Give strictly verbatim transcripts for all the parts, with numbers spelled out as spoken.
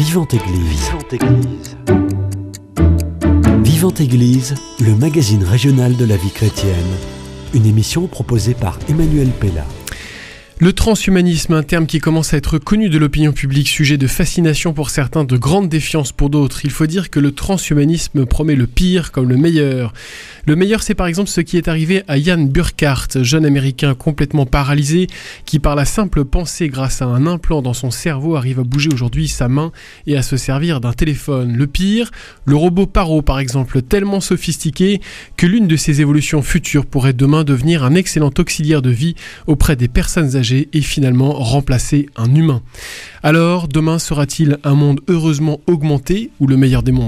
Vivante Église. Vivante Église. Vivante Église, le magazine régional de la vie chrétienne. Une émission proposée par Emmanuel Pella. Le transhumanisme, un terme qui commence à être connu de l'opinion publique, sujet de fascination pour certains, de grande défiance pour d'autres. Il faut dire que le transhumanisme promet le pire comme le meilleur. Le meilleur, c'est par exemple ce qui est arrivé à Ian Burkhart, jeune américain complètement paralysé, qui par la simple pensée grâce à un implant dans son cerveau arrive à bouger aujourd'hui sa main et à se servir d'un téléphone. Le pire, le robot Paro par exemple, tellement sophistiqué que l'une de ses évolutions futures pourrait demain devenir un excellent auxiliaire de vie auprès des personnes âgées et finalement remplacer un humain. Alors, demain sera-t-il un monde heureusement augmenté ou le meilleur des mondes ?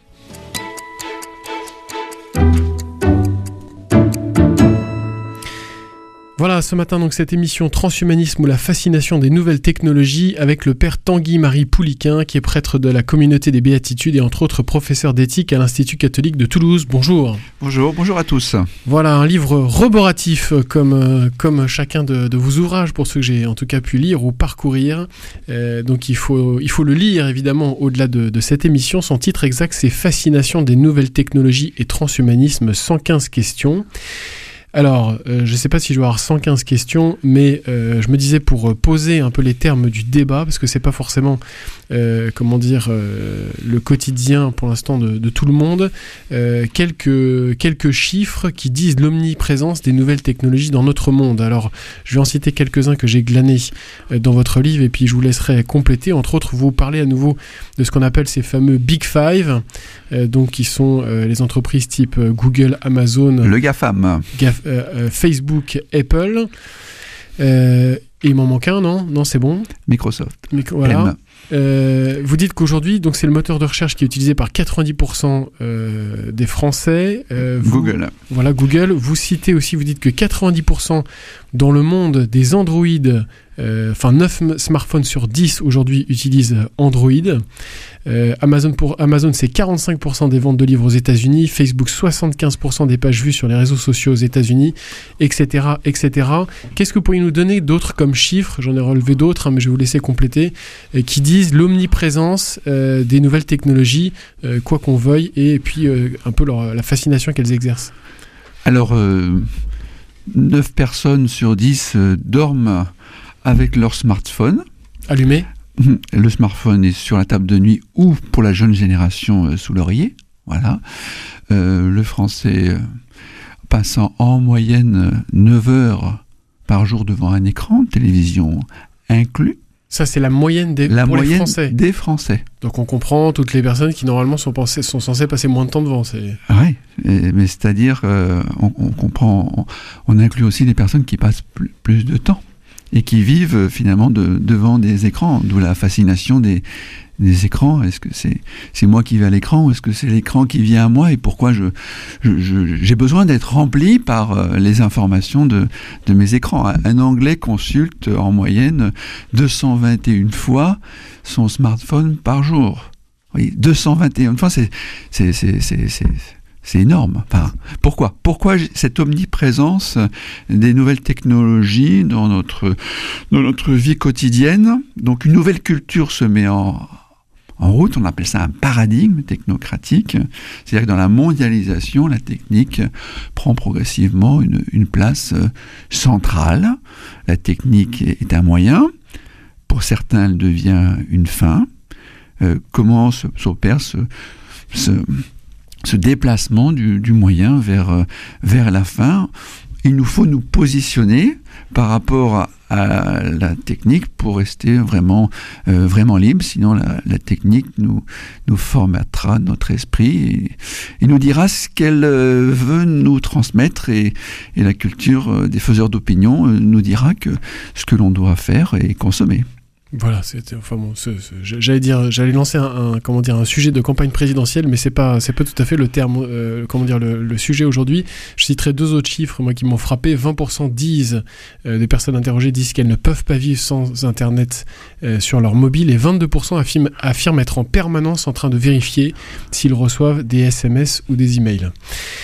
Voilà, ce matin, donc, cette émission Transhumanisme ou la fascination des nouvelles technologies avec le père Tanguy-Marie Pouliquin, qui est prêtre de la communauté des Béatitudes et entre autres professeur d'éthique à l'Institut catholique de Toulouse. Bonjour. Bonjour, bonjour à tous. Voilà, un livre roboratif comme, euh, comme chacun de, de vos ouvrages, pour ceux que j'ai en tout cas pu lire ou parcourir. Euh, donc il faut, il faut le lire évidemment au-delà de, de cette émission. Son titre exact, c'est Fascination des nouvelles technologies et transhumanisme, cent quinze questions. Alors, euh, je ne sais pas si je vais avoir cent quinze questions, mais euh, je me disais pour poser un peu les termes du débat, parce que c'est pas forcément, euh, comment dire, euh, le quotidien pour l'instant de, de tout le monde, euh, quelques, quelques chiffres qui disent l'omniprésence des nouvelles technologies dans notre monde. Alors, je vais en citer quelques-uns que j'ai glanés euh, dans votre livre, et puis je vous laisserai compléter. Entre autres, vous parlez à nouveau de ce qu'on appelle ces fameux Big Five, euh, donc qui sont euh, les entreprises type euh, Google, Amazon... Le GAFAM. Gaf- Euh, euh, Facebook, Apple, euh, et il m'en manque un, non Non, c'est bon. Microsoft. Mic- voilà. Euh, vous dites qu'aujourd'hui, donc c'est le moteur de recherche qui est utilisé par quatre-vingt-dix pour cent euh, des Français. Euh, vous, Google. Voilà, Google. Vous citez aussi, vous dites que quatre-vingt-dix pour cent dans le monde des Android, euh, enfin neuf smartphones sur dix aujourd'hui utilisent Android. Euh, Amazon, pour Amazon, c'est quarante-cinq pour cent des ventes de livres aux États-Unis, Facebook, soixante-quinze pour cent des pages vues sur les réseaux sociaux aux États-Unis, et cetera, et cetera. Qu'est-ce que vous pourriez nous donner d'autres comme chiffres ? J'en ai relevé d'autres, hein, mais je vais vous laisser compléter, euh, qui disent l'omniprésence euh, des nouvelles technologies, euh, quoi qu'on veuille, et puis euh, un peu leur, la fascination qu'elles exercent. Alors, euh, neuf personnes sur dix euh, dorment avec leur smartphone. Allumé ? Le smartphone est sur la table de nuit ou pour la jeune génération euh, sous l'oreiller. Voilà. Euh, le français euh, passant en moyenne neuf heures par jour devant un écran, télévision inclus. Ça, c'est la moyenne des, la pour moyenne les Français. des Français. Donc on comprend toutes les personnes qui normalement sont, pensées, sont censées passer moins de temps devant. C'est... Oui, mais c'est-à-dire, euh, on, on comprend, on, on inclut aussi les personnes qui passent plus, plus de temps et qui vivent finalement de, devant des écrans, d'où la fascination des, des écrans. Est-ce que c'est, c'est moi qui vais à l'écran ou est-ce que c'est l'écran qui vient à moi et pourquoi je, je, je, j'ai besoin d'être rempli par euh, les informations de, de mes écrans. Un Anglais consulte en moyenne deux cent vingt et une fois son smartphone par jour. Oui, deux cent vingt et une fois, c'est, c'est, c'est, c'est, c'est C'est énorme. Enfin, pourquoi Pourquoi cette omniprésence des nouvelles technologies dans notre, dans notre vie quotidienne ? Donc une nouvelle culture se met en, en route, on appelle ça un paradigme technocratique. C'est-à-dire que dans la mondialisation, la technique prend progressivement une, une place centrale. La technique est un moyen. Pour certains, elle devient une fin. Euh, comment s'opère ce... ce ce déplacement du, du moyen vers, euh, vers la fin. Il nous faut nous positionner par rapport à, à la technique pour rester vraiment, euh, vraiment libre, sinon la, la technique nous, nous formatera notre esprit et, et nous dira ce qu'elle euh, veut nous transmettre et, et la culture euh, des faiseurs d'opinion euh, nous dira que ce que l'on doit faire est consommer. Voilà, c'était, enfin bon, c'est, c'est, j'allais dire, j'allais lancer un, un, comment dire, un sujet de campagne présidentielle, mais c'est pas, c'est pas tout à fait le terme, euh, comment dire, le, le sujet aujourd'hui. Je citerai deux autres chiffres, moi, qui m'ont frappé. vingt pour cent disent, euh, des personnes interrogées disent qu'elles ne peuvent pas vivre sans Internet euh, sur leur mobile, et vingt-deux pour cent affirment, affirment être en permanence en train de vérifier s'ils reçoivent des S M S ou des emails.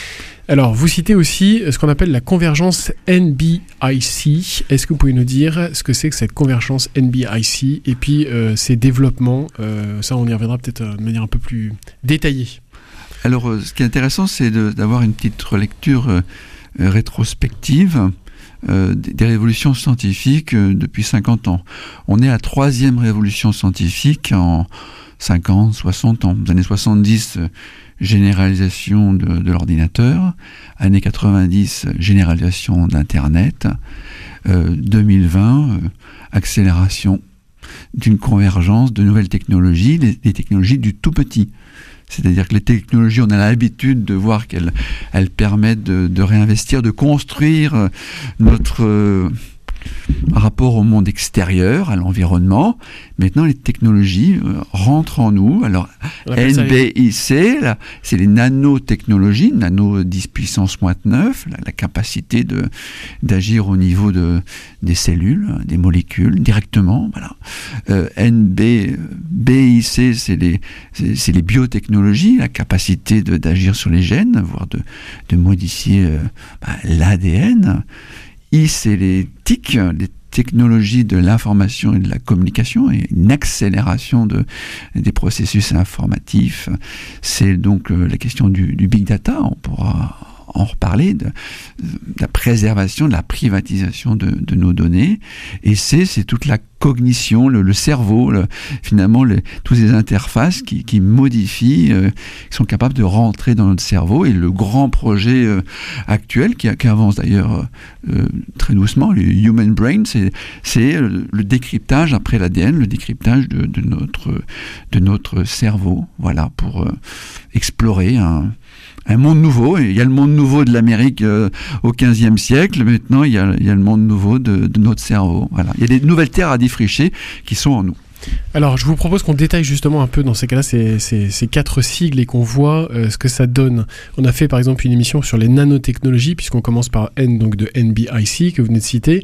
Alors, vous citez aussi ce qu'on appelle la convergence N B I C. Est-ce que vous pouvez nous dire ce que c'est que cette convergence N B I C et puis euh, ses développements euh, ça, on y reviendra peut-être de manière un peu plus détaillée. Alors, euh, ce qui est intéressant, c'est de, d'avoir une petite relecture euh, rétrospective euh, des, des révolutions scientifiques euh, depuis cinquante ans. On est à la troisième révolution scientifique en cinquante, soixante ans. Dans les années soixante-dix, euh, généralisation de, de l'ordinateur, années quatre-vingt-dix, généralisation d'Internet, euh, deux mille vingt, euh, accélération d'une convergence de nouvelles technologies, des, des technologies du tout petit. C'est-à-dire que les technologies, on a l'habitude de voir qu'elles elles permettent de, de réinvestir, de construire notre euh, rapport au monde extérieur, à l'environnement. Maintenant, les technologies euh, rentrent en nous. Alors, N B I C, là, c'est les nanotechnologies, nano dix puissance moins neuf, la, la capacité de, d'agir au niveau de, des cellules, des molécules, directement. Voilà. Euh, N B I C, c'est les, c'est, c'est les biotechnologies, la capacité de, d'agir sur les gènes, voire de, de modifier euh, bah, l'A D N. I, c'est les T I C, les technologies de l'information et de la communication, et une accélération de, des processus informatifs. C'est donc euh, la question du, du big data, on pourra en reparler, de, de la préservation, de la privatisation de, de nos données. Et c'est, c'est toute la cognition, le, le cerveau, le, finalement, les, toutes ces interfaces qui, qui modifient, euh, qui sont capables de rentrer dans notre cerveau. Et le grand projet euh, actuel, qui, qui avance d'ailleurs euh, très doucement, le Human Brain, c'est, c'est le, le décryptage, après l'A D N, le décryptage de, de, notre, de notre cerveau, voilà, pour euh, explorer un un monde nouveau. Et il y a le monde nouveau de l'Amérique euh, au quinzième siècle. Maintenant, il y a, il y a le monde nouveau de, de notre cerveau. Voilà. Il y a des nouvelles terres à défricher qui sont en nous. Alors, je vous propose qu'on détaille justement un peu dans ces cas-là ces, ces, ces quatre sigles et qu'on voit euh, ce que ça donne. On a fait par exemple une émission sur les nanotechnologies, puisqu'on commence par N, donc de N B I C que vous venez de citer.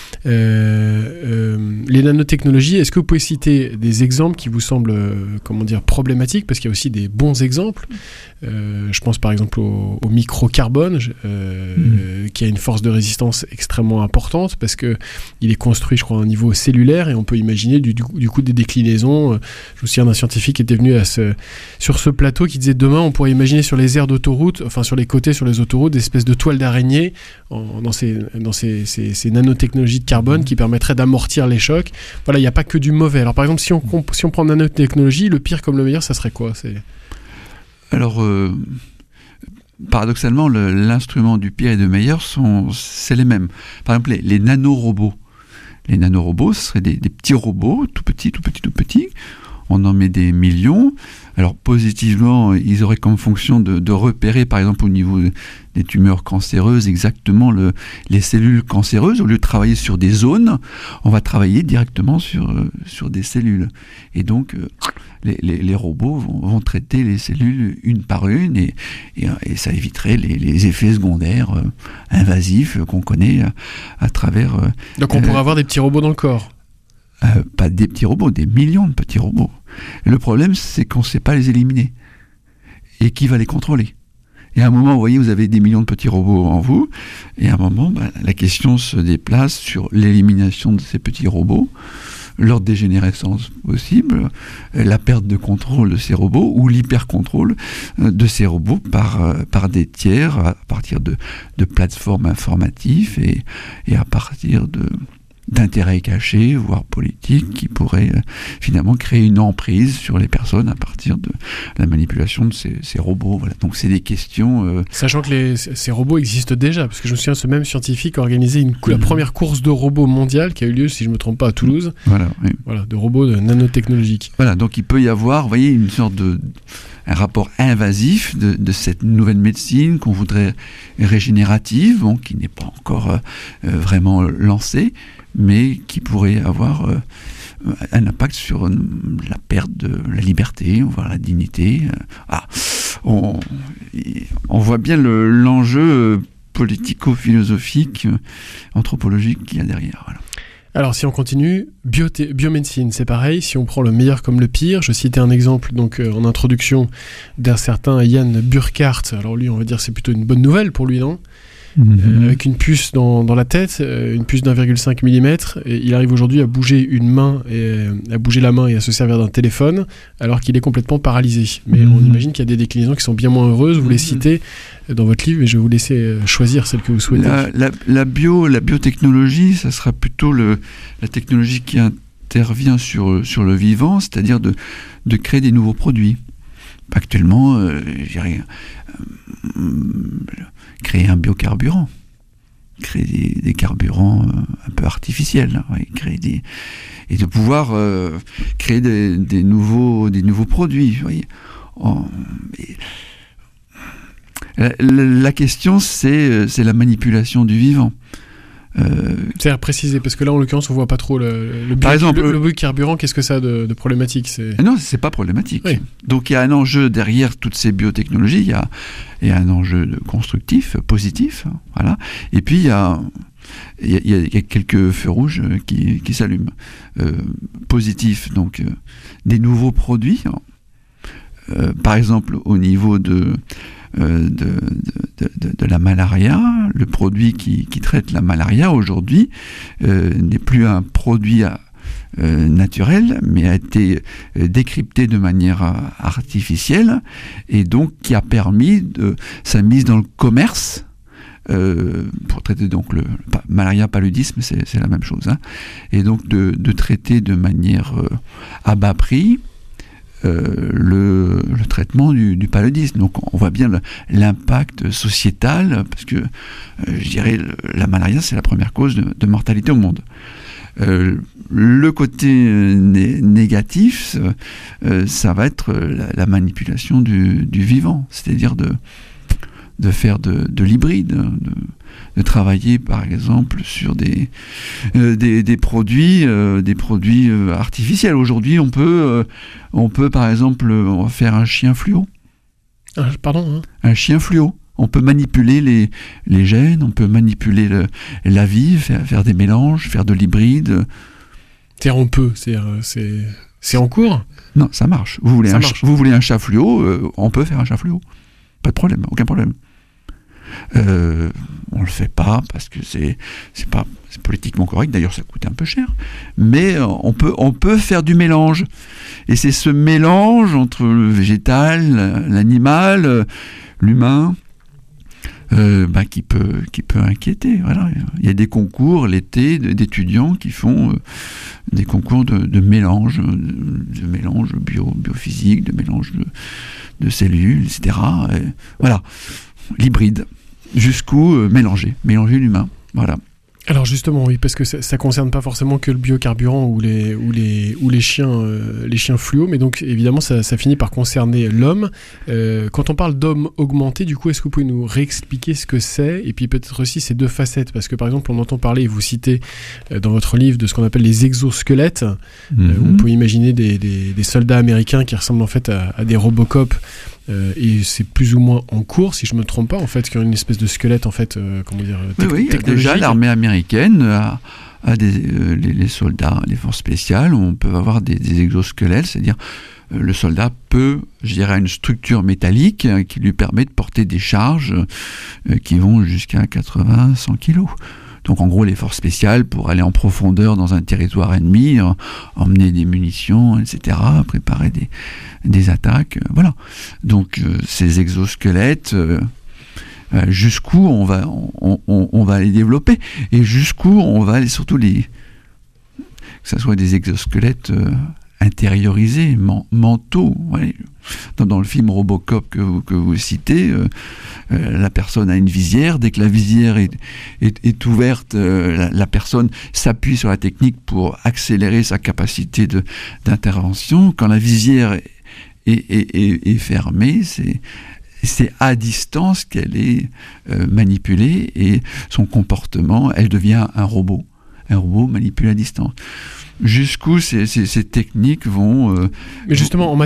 Euh, euh, les nanotechnologies, est-ce que vous pouvez citer des exemples qui vous semblent, euh, comment dire, problématiques, parce qu'il y a aussi des bons exemples. Euh, je pense par exemple au, au microcarbone, euh, mmh. qui a une force de résistance extrêmement importante, parce que il est construit, je crois, à un niveau cellulaire, et on peut imaginer du, du, du coup des déclinaisons. Je me souviens d'un scientifique qui était venu à ce, sur ce plateau qui disait demain on pourrait imaginer sur les aires d'autoroute, enfin sur les côtés, sur les autoroutes, des espèces de toiles d'araignée en, dans, ces, dans ces, ces, ces nanotechnologies de carbone qui permettraient d'amortir les chocs. Voilà, il n'y a pas que du mauvais. Alors par exemple, si on, si on prend nanotechnologie, le pire comme le meilleur, ça serait quoi? C'est... Alors, euh, paradoxalement, le, l'instrument du pire et du meilleur, sont, c'est les mêmes. Par exemple, les, les nanorobots. Les nanorobots, ce seraient des, des petits robots, tout petits, tout petits, tout petits. On en met des millions. Alors, positivement, ils auraient comme fonction de, de repérer, par exemple, au niveau des tumeurs cancéreuses, exactement le, les cellules cancéreuses. Au lieu de travailler sur des zones, on va travailler directement sur, sur des cellules. Et donc, les, les, les robots vont, vont traiter les cellules une par une, et, et, et ça éviterait les, les effets secondaires euh, invasifs qu'on connaît à, à travers... Euh, donc, on euh, pourrait avoir des petits robots dans le corps. Euh, pas des petits robots, des millions de petits robots. Et le problème, c'est qu'on ne sait pas les éliminer. Et qui va les contrôler? Et à un moment, vous voyez, vous avez des millions de petits robots en vous, et à un moment, bah, la question se déplace sur l'élimination de ces petits robots, leur dégénérescence possible, la perte de contrôle de ces robots, ou l'hyper-contrôle de ces robots par, par des tiers, à partir de, de plateformes informatives, et, et à partir de... d'intérêts cachés, voire politiques, qui pourraient euh, finalement créer une emprise sur les personnes à partir de la manipulation de ces, ces robots. Voilà. Donc c'est des questions... Euh... Sachant que les, ces robots existent déjà, parce que je me souviens, ce même scientifique a organisé une, la première course de robots mondiale qui a eu lieu, si je ne me trompe pas, à Toulouse. Voilà, oui. Voilà, de robots de nanotechnologiques. Voilà, donc il peut y avoir, vous voyez, une sorte de... un rapport invasif de, de cette nouvelle médecine qu'on voudrait régénérative, bon, qui n'est pas encore euh, vraiment lancée, mais qui pourrait avoir euh, un impact sur la perte de la liberté, voire la dignité. Ah, on, on voit bien le, l'enjeu politico-philosophique, anthropologique qu'il y a derrière. Voilà. Alors si on continue, bioté- biomédecine, c'est pareil, si on prend le meilleur comme le pire, je citais un exemple donc euh, en introduction d'un certain Yann Burkhardt, alors lui on va dire c'est plutôt une bonne nouvelle pour lui, non ? Mmh. Euh, avec une puce dans, dans la tête, euh, une puce d'un virgule cinq millimètre, et il arrive aujourd'hui à bouger une main, et, euh, à bouger la main et à se servir d'un téléphone, alors qu'il est complètement paralysé. Mais mmh. on imagine qu'il y a des déclinaisons qui sont bien moins heureuses, vous mmh. les citez dans votre livre, et je vais vous laisser choisir celle que vous souhaitez. La, la, la, bio, la biotechnologie, ça sera plutôt le, la technologie qui intervient sur, sur le vivant, c'est-à-dire de, de créer des nouveaux produits. Actuellement, euh, je dirais, euh, créer un biocarburant, créer des, des carburants euh, un peu artificiels, hein, ouais, créer des, et de pouvoir euh, créer des, des, nouveaux, des nouveaux produits. Vous voyez. Oh, et, la, la question, c'est, c'est la manipulation du vivant. Euh, C'est à préciser, parce que là en l'occurrence on voit pas trop le, le, bio, par exemple, le, le biocarburant, qu'est-ce que ça a de, de problématique c'est... Non, c'est pas problématique. Oui. Donc il y a un enjeu derrière toutes ces biotechnologies, il y a, il y a un enjeu constructif, positif, voilà. Et puis il y a, il y a, il y a quelques feux rouges qui, qui s'allument. Euh, positif, donc euh, des nouveaux produits, euh, par exemple au niveau de Euh, de, de, de, de la malaria, le produit qui, qui traite la malaria aujourd'hui euh, n'est plus un produit à, euh, naturel, mais a été euh, décrypté de manière euh, artificielle, et donc qui a permis de, sa mise dans le commerce euh, pour traiter donc le pa, malaria, paludisme, c'est, c'est la même chose, hein, et donc de, de traiter de manière euh, à bas prix Euh, le, le traitement du, du paludisme. Donc on voit bien le, l'impact sociétal, parce que euh, je dirais le, la malaria c'est la première cause de, de mortalité au monde. Euh, le côté né, négatif, euh, ça va être la, la manipulation du, du vivant, c'est-à-dire de, de faire de, de l'hybride, de, de travailler par exemple sur des, euh, des, des produits, euh, des produits euh, artificiels. Aujourd'hui, on peut, euh, on peut par exemple on va faire un chien fluo. Ah, pardon hein. Un chien fluo. On peut manipuler les, les gènes, on peut manipuler le, la vie, faire, faire des mélanges, faire de l'hybride. C'est-à-dire on peut, c'est, c'est, c'est en cours ? Non, ça marche. Vous voulez, ça un, marche. Vous voulez un chat fluo, euh, on peut faire un chat fluo. Pas de problème, aucun problème. Euh, on le fait pas parce que c'est c'est pas c'est politiquement correct, d'ailleurs ça coûte un peu cher, mais on peut on peut faire du mélange, et c'est ce mélange entre le végétal, l'animal, l'humain euh, bah, qui peut qui peut inquiéter. Voilà, il y a des concours l'été d'étudiants qui font euh, des concours de, de mélange de, de mélange bio biophysique, de mélange de, de cellules, et cetera. Et voilà, l'hybride. Jusqu'où euh, mélanger, mélanger l'humain, voilà. Alors justement, oui, parce que ça, ça concerne pas forcément que le biocarburant ou les ou les ou les chiens euh, les chiens fluo, mais donc évidemment ça, ça finit par concerner l'homme. Euh, quand on parle d'homme augmenté, du coup, est-ce que vous pouvez nous réexpliquer ce que c'est, et puis peut-être aussi ces deux facettes, parce que par exemple on entend parler, et vous citez euh, dans votre livre, de ce qu'on appelle les exosquelettes. Mm-hmm. Euh, on peut imaginer des, des des soldats américains qui ressemblent en fait à, à des Robocop. Euh, et c'est plus ou moins en cours, si je me trompe pas, en fait, qui ont une espèce de squelette, en fait, euh, comment dire, tec- oui, oui, déjà l'armée américaine a, a des, euh, les, les soldats, les forces spéciales, on peut avoir des, des exosquelettes, c'est-à-dire euh, le soldat peut, je dirais, une structure métallique euh, qui lui permet de porter des charges euh, qui vont jusqu'à quatre-vingts à cent kilos. Donc en gros, les forces spéciales, pour aller en profondeur dans un territoire ennemi, euh, emmener des munitions, et cetera, préparer des, des attaques, euh, voilà. Donc euh, ces exosquelettes, euh, euh, jusqu'où on va, on, on, on va les développer, et jusqu'où on va aller, surtout les, que ce soit des exosquelettes euh, intériorisés, man, mentaux. Ouais. Dans, dans le film Robocop que vous, que vous citez, euh, euh, la personne a une visière. Dès que la visière est, est, est ouverte, euh, la, la personne s'appuie sur la technique pour accélérer sa capacité de, d'intervention. Quand la visière est, est, est, est, est fermée, c'est, c'est à distance qu'elle est euh, manipulée, et son comportement, elle devient un robot. Un robot manipulé à distance. Jusqu'où ces, ces, ces techniques vont... Euh, Mais justement, en matière, vont, de,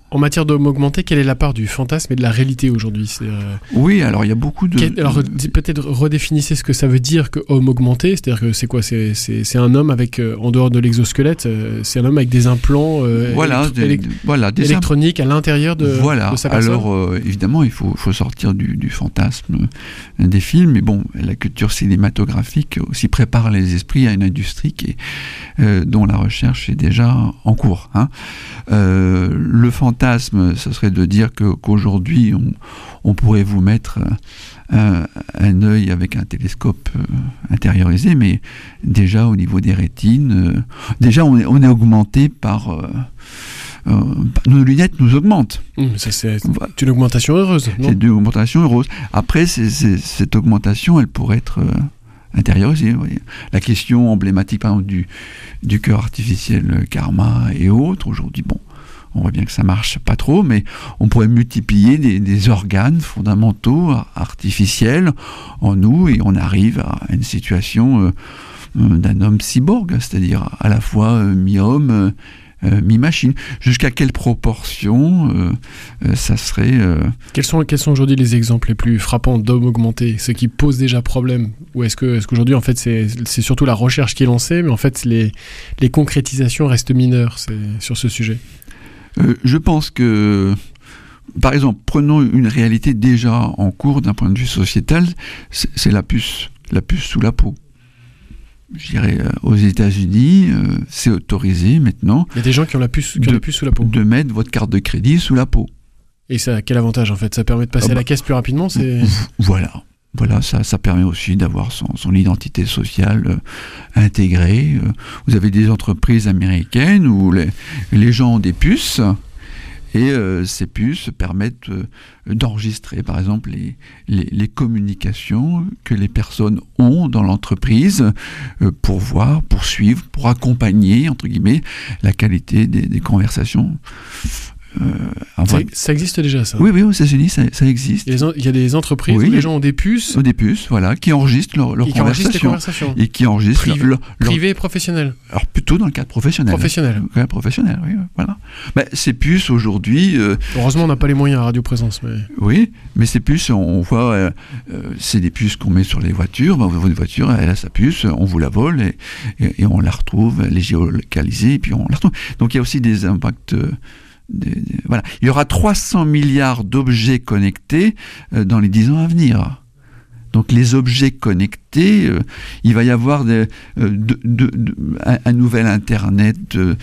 En matière d'homme augmenté, quelle est la part du fantasme et de la réalité aujourd'hui ? C'est, euh... Oui, alors il y a beaucoup de... Quel... Alors peut-être redéfinissez ce que ça veut dire que homme augmenté, c'est-à-dire que c'est quoi ? c'est, c'est, c'est un homme avec, euh, en dehors de l'exosquelette, euh, c'est un homme avec des implants euh, voilà, électro- des, élect- voilà, des électroniques imp... à l'intérieur de, voilà. de sa personne. Alors euh, évidemment, il faut, faut sortir du, du fantasme des films, mais bon, la culture cinématographique aussi prépare les esprits à une industrie qui est, euh, dont la recherche est déjà en cours. Hein. Euh, le fantasme, ce serait de dire que, qu'aujourd'hui, on, on pourrait vous mettre un, un œil avec un télescope euh, intériorisé, mais déjà au niveau des rétines, euh, déjà on est, on est augmenté par... Euh, euh, nos lunettes nous augmentent. Mmh, ça, c'est une augmentation heureuse. Non ? C'est une augmentation heureuse. Après, c'est, c'est, cette augmentation, elle pourrait être... Euh, intériorisé. Oui. La question emblématique, par exemple, du, du cœur artificiel Karma et autres, aujourd'hui, bon, on voit bien que ça marche pas trop, mais on pourrait multiplier des, des organes fondamentaux, artificiels, en nous, et on arrive à une situation euh, d'un homme cyborg, c'est-à-dire à la fois euh, mi-homme, euh, Euh, mi-machine. Jusqu'à quelle proportion euh, euh, ça serait... Euh... Quels sont, quels sont aujourd'hui les exemples les plus frappants d'hommes augmentés, ceux qui posent déjà problème ? Ou est-ce, que, est-ce qu'aujourd'hui, en fait, c'est, c'est surtout la recherche qui est lancée, mais en fait, les, les concrétisations restent mineures c'est, sur ce sujet ? euh, Je pense que... Par exemple, prenons une réalité déjà en cours d'un point de vue sociétal, c'est, c'est la puce, la puce sous la peau. Je dirais, euh, aux États-Unis, euh, c'est autorisé maintenant. Il y a des gens qui ont la puce, qui de, ont la puce sous la peau. De mettre votre carte de crédit sous la peau. Et ça a quel avantage en fait ? Ça permet de passer ah bah, à la caisse plus rapidement c'est... Voilà. Voilà, ça, ça permet aussi d'avoir son, son identité sociale euh, intégrée. Euh, vous avez des entreprises américaines où les, les gens ont des puces. Et euh, ces puces permettent euh, d'enregistrer, par exemple, les, les, les communications que les personnes ont dans l'entreprise euh, pour voir, pour suivre, pour accompagner, entre guillemets, la qualité des, des conversations. Euh, ça, ça existe déjà, ça ? Oui, oui, aux États-Unis, ça, ça existe. Il y a des entreprises oui, où les gens ont des puces. Des puces, voilà, qui enregistrent leurs leur conversations. conversations. Et qui enregistrent Privé, leur, leur... privé et professionnel. Alors plutôt dans le cadre professionnel. Professionnel. Ouais, professionnel, oui, voilà. Ben, ces puces, aujourd'hui... Euh... Heureusement, on n'a pas les moyens à Radio Présence. Mais... Oui, mais ces puces, on voit, euh, euh, c'est des puces qu'on met sur les voitures. Ben, votre voiture, elle a sa puce, on vous la vole et, et, et on la retrouve, elle est géolocalisée, et puis on la retrouve. Donc il y a aussi des impacts... Euh, Des, des, voilà. Il y aura trois cents milliards d'objets connectés euh, dans les dix ans à venir. Donc les objets connectés, euh, il va y avoir des, euh, de, de, de, un, un nouvel Internet, euh,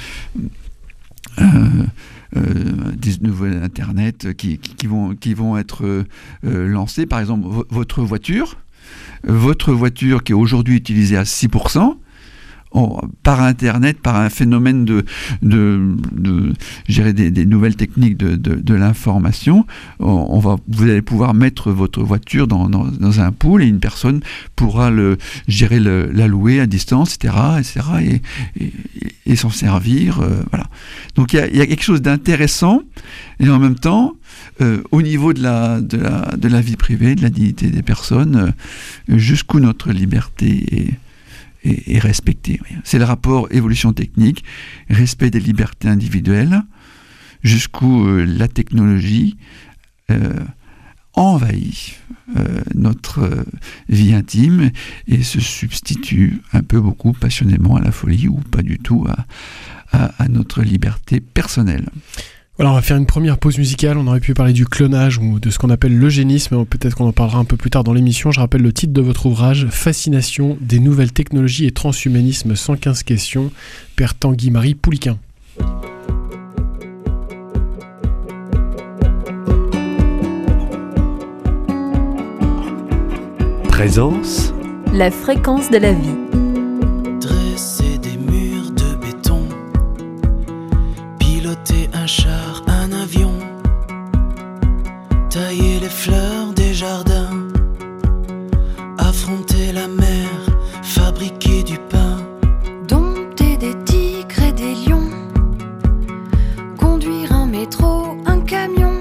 euh, euh, des nouvelles Internet qui, qui, qui, vont, qui vont être euh, lancés. Par exemple, v- votre voiture, votre voiture qui est aujourd'hui utilisée à six pour cent, Oh, par Internet, par un phénomène de, de, de je dirais des, des nouvelles techniques de, de, de l'information, on, on va, vous allez pouvoir mettre votre voiture dans, dans, dans un pool et une personne pourra le, je dirais le, la louer à distance, et cetera, et cetera, et, et, et s'en servir, euh, voilà. Donc il y a, il y a quelque chose d'intéressant et en même temps, euh, au niveau de la, de la, de la vie privée, de la dignité des personnes, euh, jusqu'où notre liberté est Et, et respecter. C'est le rapport évolution technique, respect des libertés individuelles, jusqu'où euh, la technologie euh, envahit euh, notre euh, vie intime et se substitue un peu beaucoup passionnément à la folie ou pas du tout à, à, à notre liberté personnelle. Voilà, on va faire une première pause musicale. On aurait pu parler du clonage ou de ce qu'on appelle l'eugénisme. Peut-être qu'on en parlera un peu plus tard dans l'émission. Je rappelle le titre de votre ouvrage, Fascination des nouvelles technologies et transhumanisme, cent quinze questions, Père Tanguy-Marie Pouliquin. Présence. La fréquence de la vie. Dresser des murs de béton, piloter un char, un avion, tailler les fleurs des jardins, affronter la mer, fabriquer du pain, dompter des tigres et des lions, conduire un métro, un camion,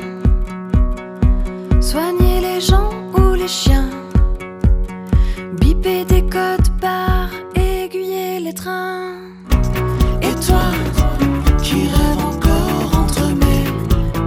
soigner les gens ou les chiens, biper des codes barres, aiguiller les trains. Et toi, qui rêve encore entre mes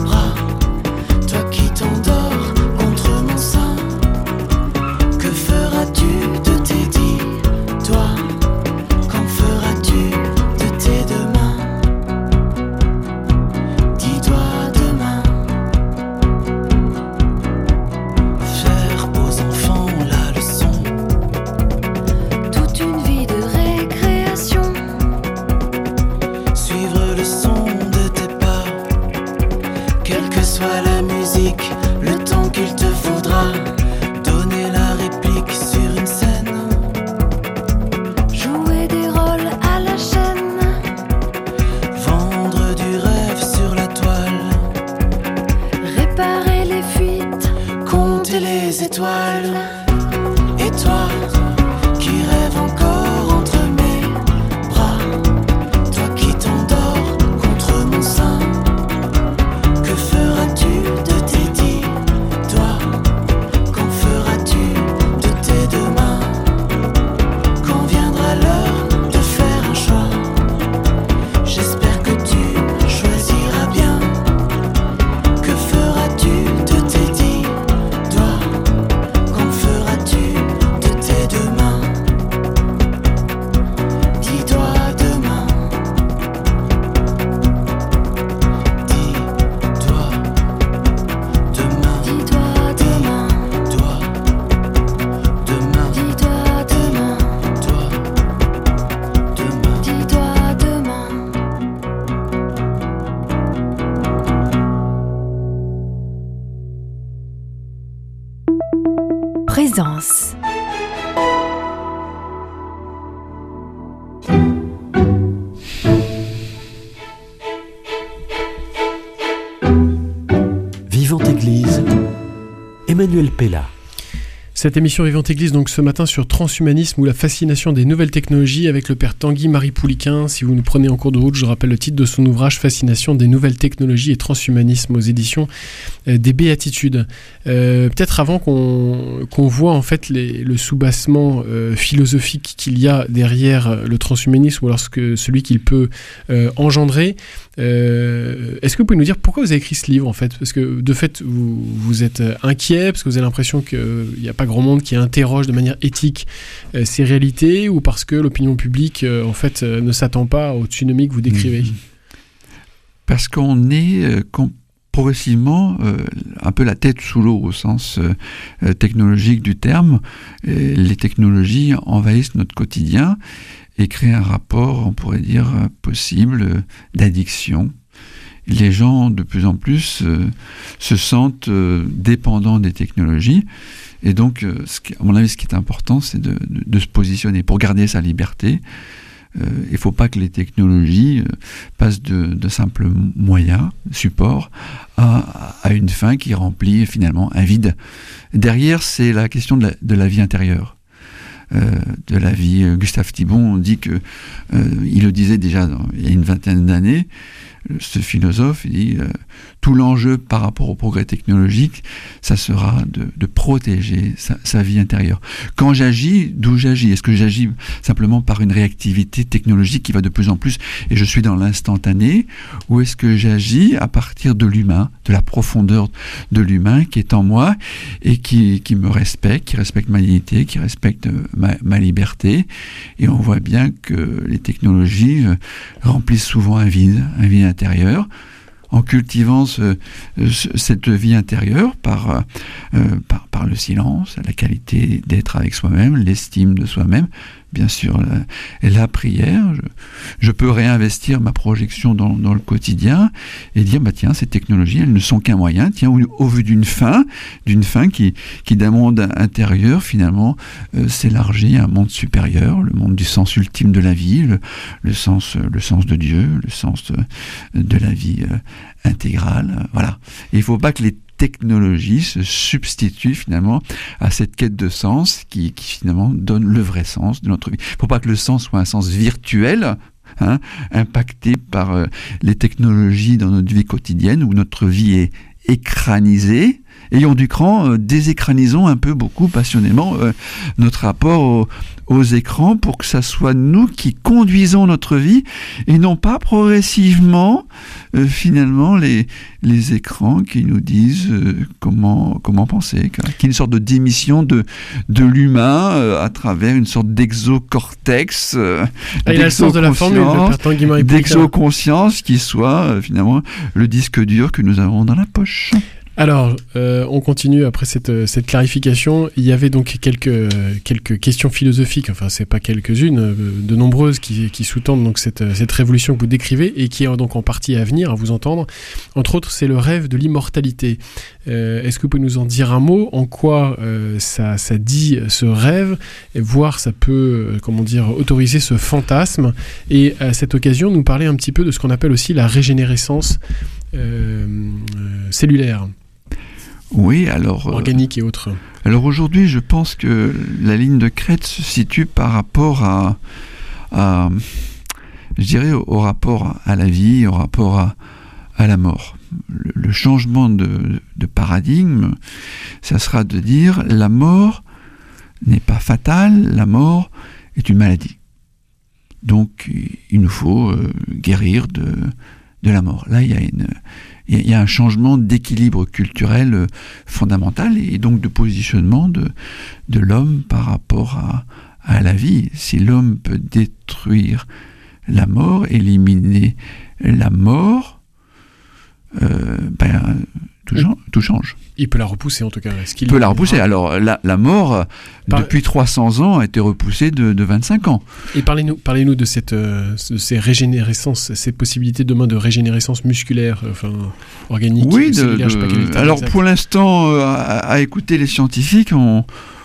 étoiles. Et toi, qui rêves encore entre mes bras, toi qui t'endors contre mon sein, que feras-tu de tes dix doigts? Qu'en feras-tu de tes deux mains? Quand viendra l'heure de faire un choix, j'espère que tu choisiras bien. Que feras-tu de tes dix doigts? Qu'en feras-tu de tes deux mains? Dix doigts de main. Dix doigts de main. Dix doigts de main, Doigts de main. dix doigts de main, Doigts de main. dix doigts de main. Présence. Vivante Église, Emmanuel Pella. Cette émission Vivante Église, donc ce matin sur transhumanisme ou la fascination des nouvelles technologies avec le père Tanguy-Marie Pouliquin. Si vous nous prenez en cours de route, je rappelle le titre de son ouvrage Fascination des nouvelles technologies et transhumanisme aux éditions euh, des Béatitudes. Euh, peut-être avant qu'on, qu'on voit en fait les, le soubassement euh, philosophique qu'il y a derrière le transhumanisme ou alors ce celui qu'il peut euh, engendrer. Euh, est-ce que vous pouvez nous dire pourquoi vous avez écrit ce livre en fait? Parce que de fait vous, vous êtes inquiet parce que vous avez l'impression qu'il n'y a pas grand monde qui interroge de manière éthique euh, ces réalités, ou parce que l'opinion publique euh, en fait euh, ne s'attend pas au tsunami que vous décrivez? Mmh. Parce qu'on est euh, com- progressivement euh, un peu la tête sous l'eau au sens euh, technologique du terme. Et les technologies envahissent notre quotidien et créent un rapport, on pourrait dire, possible euh, d'addiction. Les gens, de plus en plus, euh, se sentent euh, dépendants des technologies. Et donc, euh, ce qui, à mon avis, ce qui est important, c'est de, de, de se positionner pour garder sa liberté. Euh, il ne faut pas que les technologies euh, passent de, de simples moyens, supports, à, à une fin qui remplit finalement un vide. Derrière, c'est la question de la, de la vie intérieure. Euh, de la vie. Gustave Thibon dit que, euh, il le disait déjà dans, il y a une vingtaine d'années, ce philosophe, il dit euh, tout l'enjeu par rapport au progrès technologique, ça sera de, de protéger sa, sa vie intérieure. Quand j'agis, d'où j'agis? Est-ce que j'agis simplement par une réactivité technologique qui va de plus en plus et je suis dans l'instantané, ou est-ce que j'agis à partir de l'humain, de la profondeur de l'humain qui est en moi et qui, qui me respecte, qui respecte ma dignité, qui respecte ma, ma liberté? Et on voit bien que les technologies euh, remplissent souvent un vide, un vide intérieur. En cultivant ce, ce, cette vie intérieure par, euh, par, par le silence, la qualité d'être avec soi-même, l'estime de soi-même, bien sûr la, la prière, je, je peux réinvestir ma projection dans, dans le quotidien et dire bah tiens, ces technologies elles ne sont qu'un moyen, tiens, au, au vu d'une fin, d'une fin qui, qui d'un monde intérieur finalement euh, s'élargit à un monde supérieur, le monde du sens ultime de la vie, le, le, sens, le sens de Dieu, le sens de, de la vie euh, intégrale, voilà. Et il ne faut pas que les technologie se substitue finalement à cette quête de sens qui, qui finalement donne le vrai sens de notre vie. Il ne faut pas que le sens soit un sens virtuel, hein, impacté par euh, les technologies dans notre vie quotidienne où notre vie est écranisée. Ayons du cran, euh, désécranisons un peu beaucoup passionnément euh, notre rapport au, aux écrans pour que ça soit nous qui conduisons notre vie et non pas progressivement euh, finalement les, les écrans qui nous disent euh, comment, comment penser, qu'il y a une sorte de démission de, de l'humain euh, à travers une sorte d'exocortex, euh, ah, il a le sens de la formule, le père Tanguy-Marie Pouliquin. D'exoconscience qui soit euh, finalement le disque dur que nous avons dans la poche. Alors, euh, on continue après cette, cette clarification. Il y avait donc quelques, quelques questions philosophiques, enfin c'est pas quelques-unes, de nombreuses qui, qui sous-tendent donc cette, cette révolution que vous décrivez et qui est donc en partie à venir, à vous entendre. Entre autres, c'est le rêve de l'immortalité. Euh, est-ce que vous pouvez nous en dire un mot? En quoi euh, ça, ça dit ce rêve, et voir ça peut, euh, comment dire, autoriser ce fantasme, et à cette occasion nous parler un petit peu de ce qu'on appelle aussi la régénérescence euh, euh, cellulaire. Oui, alors... Organique euh, et autres. Alors aujourd'hui, je pense que la ligne de crête se situe par rapport à... à je dirais au, au rapport à la vie, au rapport à, à la mort. Le, le changement de, de paradigme, ça sera de dire la mort n'est pas fatale, la mort est une maladie. Donc il nous faut euh, guérir de, de la mort. Là, il y a, une, il y a un changement d'équilibre culturel euh, fondamental et donc de positionnement de, de l'homme par rapport à, à la vie. Si l'homme peut détruire la mort, éliminer la mort, euh, ben, tout, change, tout change. Il peut la repousser en tout cas. Est-ce qu'il peut la repousser. Alors la, la mort, Par... depuis trois cents ans, a été repoussée de, de vingt-cinq ans. Et parlez-nous, parlez-nous de, cette, euh, de ces régénérescences, ces possibilités demain de régénérescence musculaire, enfin organique. Oui, de, de... alors exact. Pour l'instant, euh, à, à écouter les scientifiques, on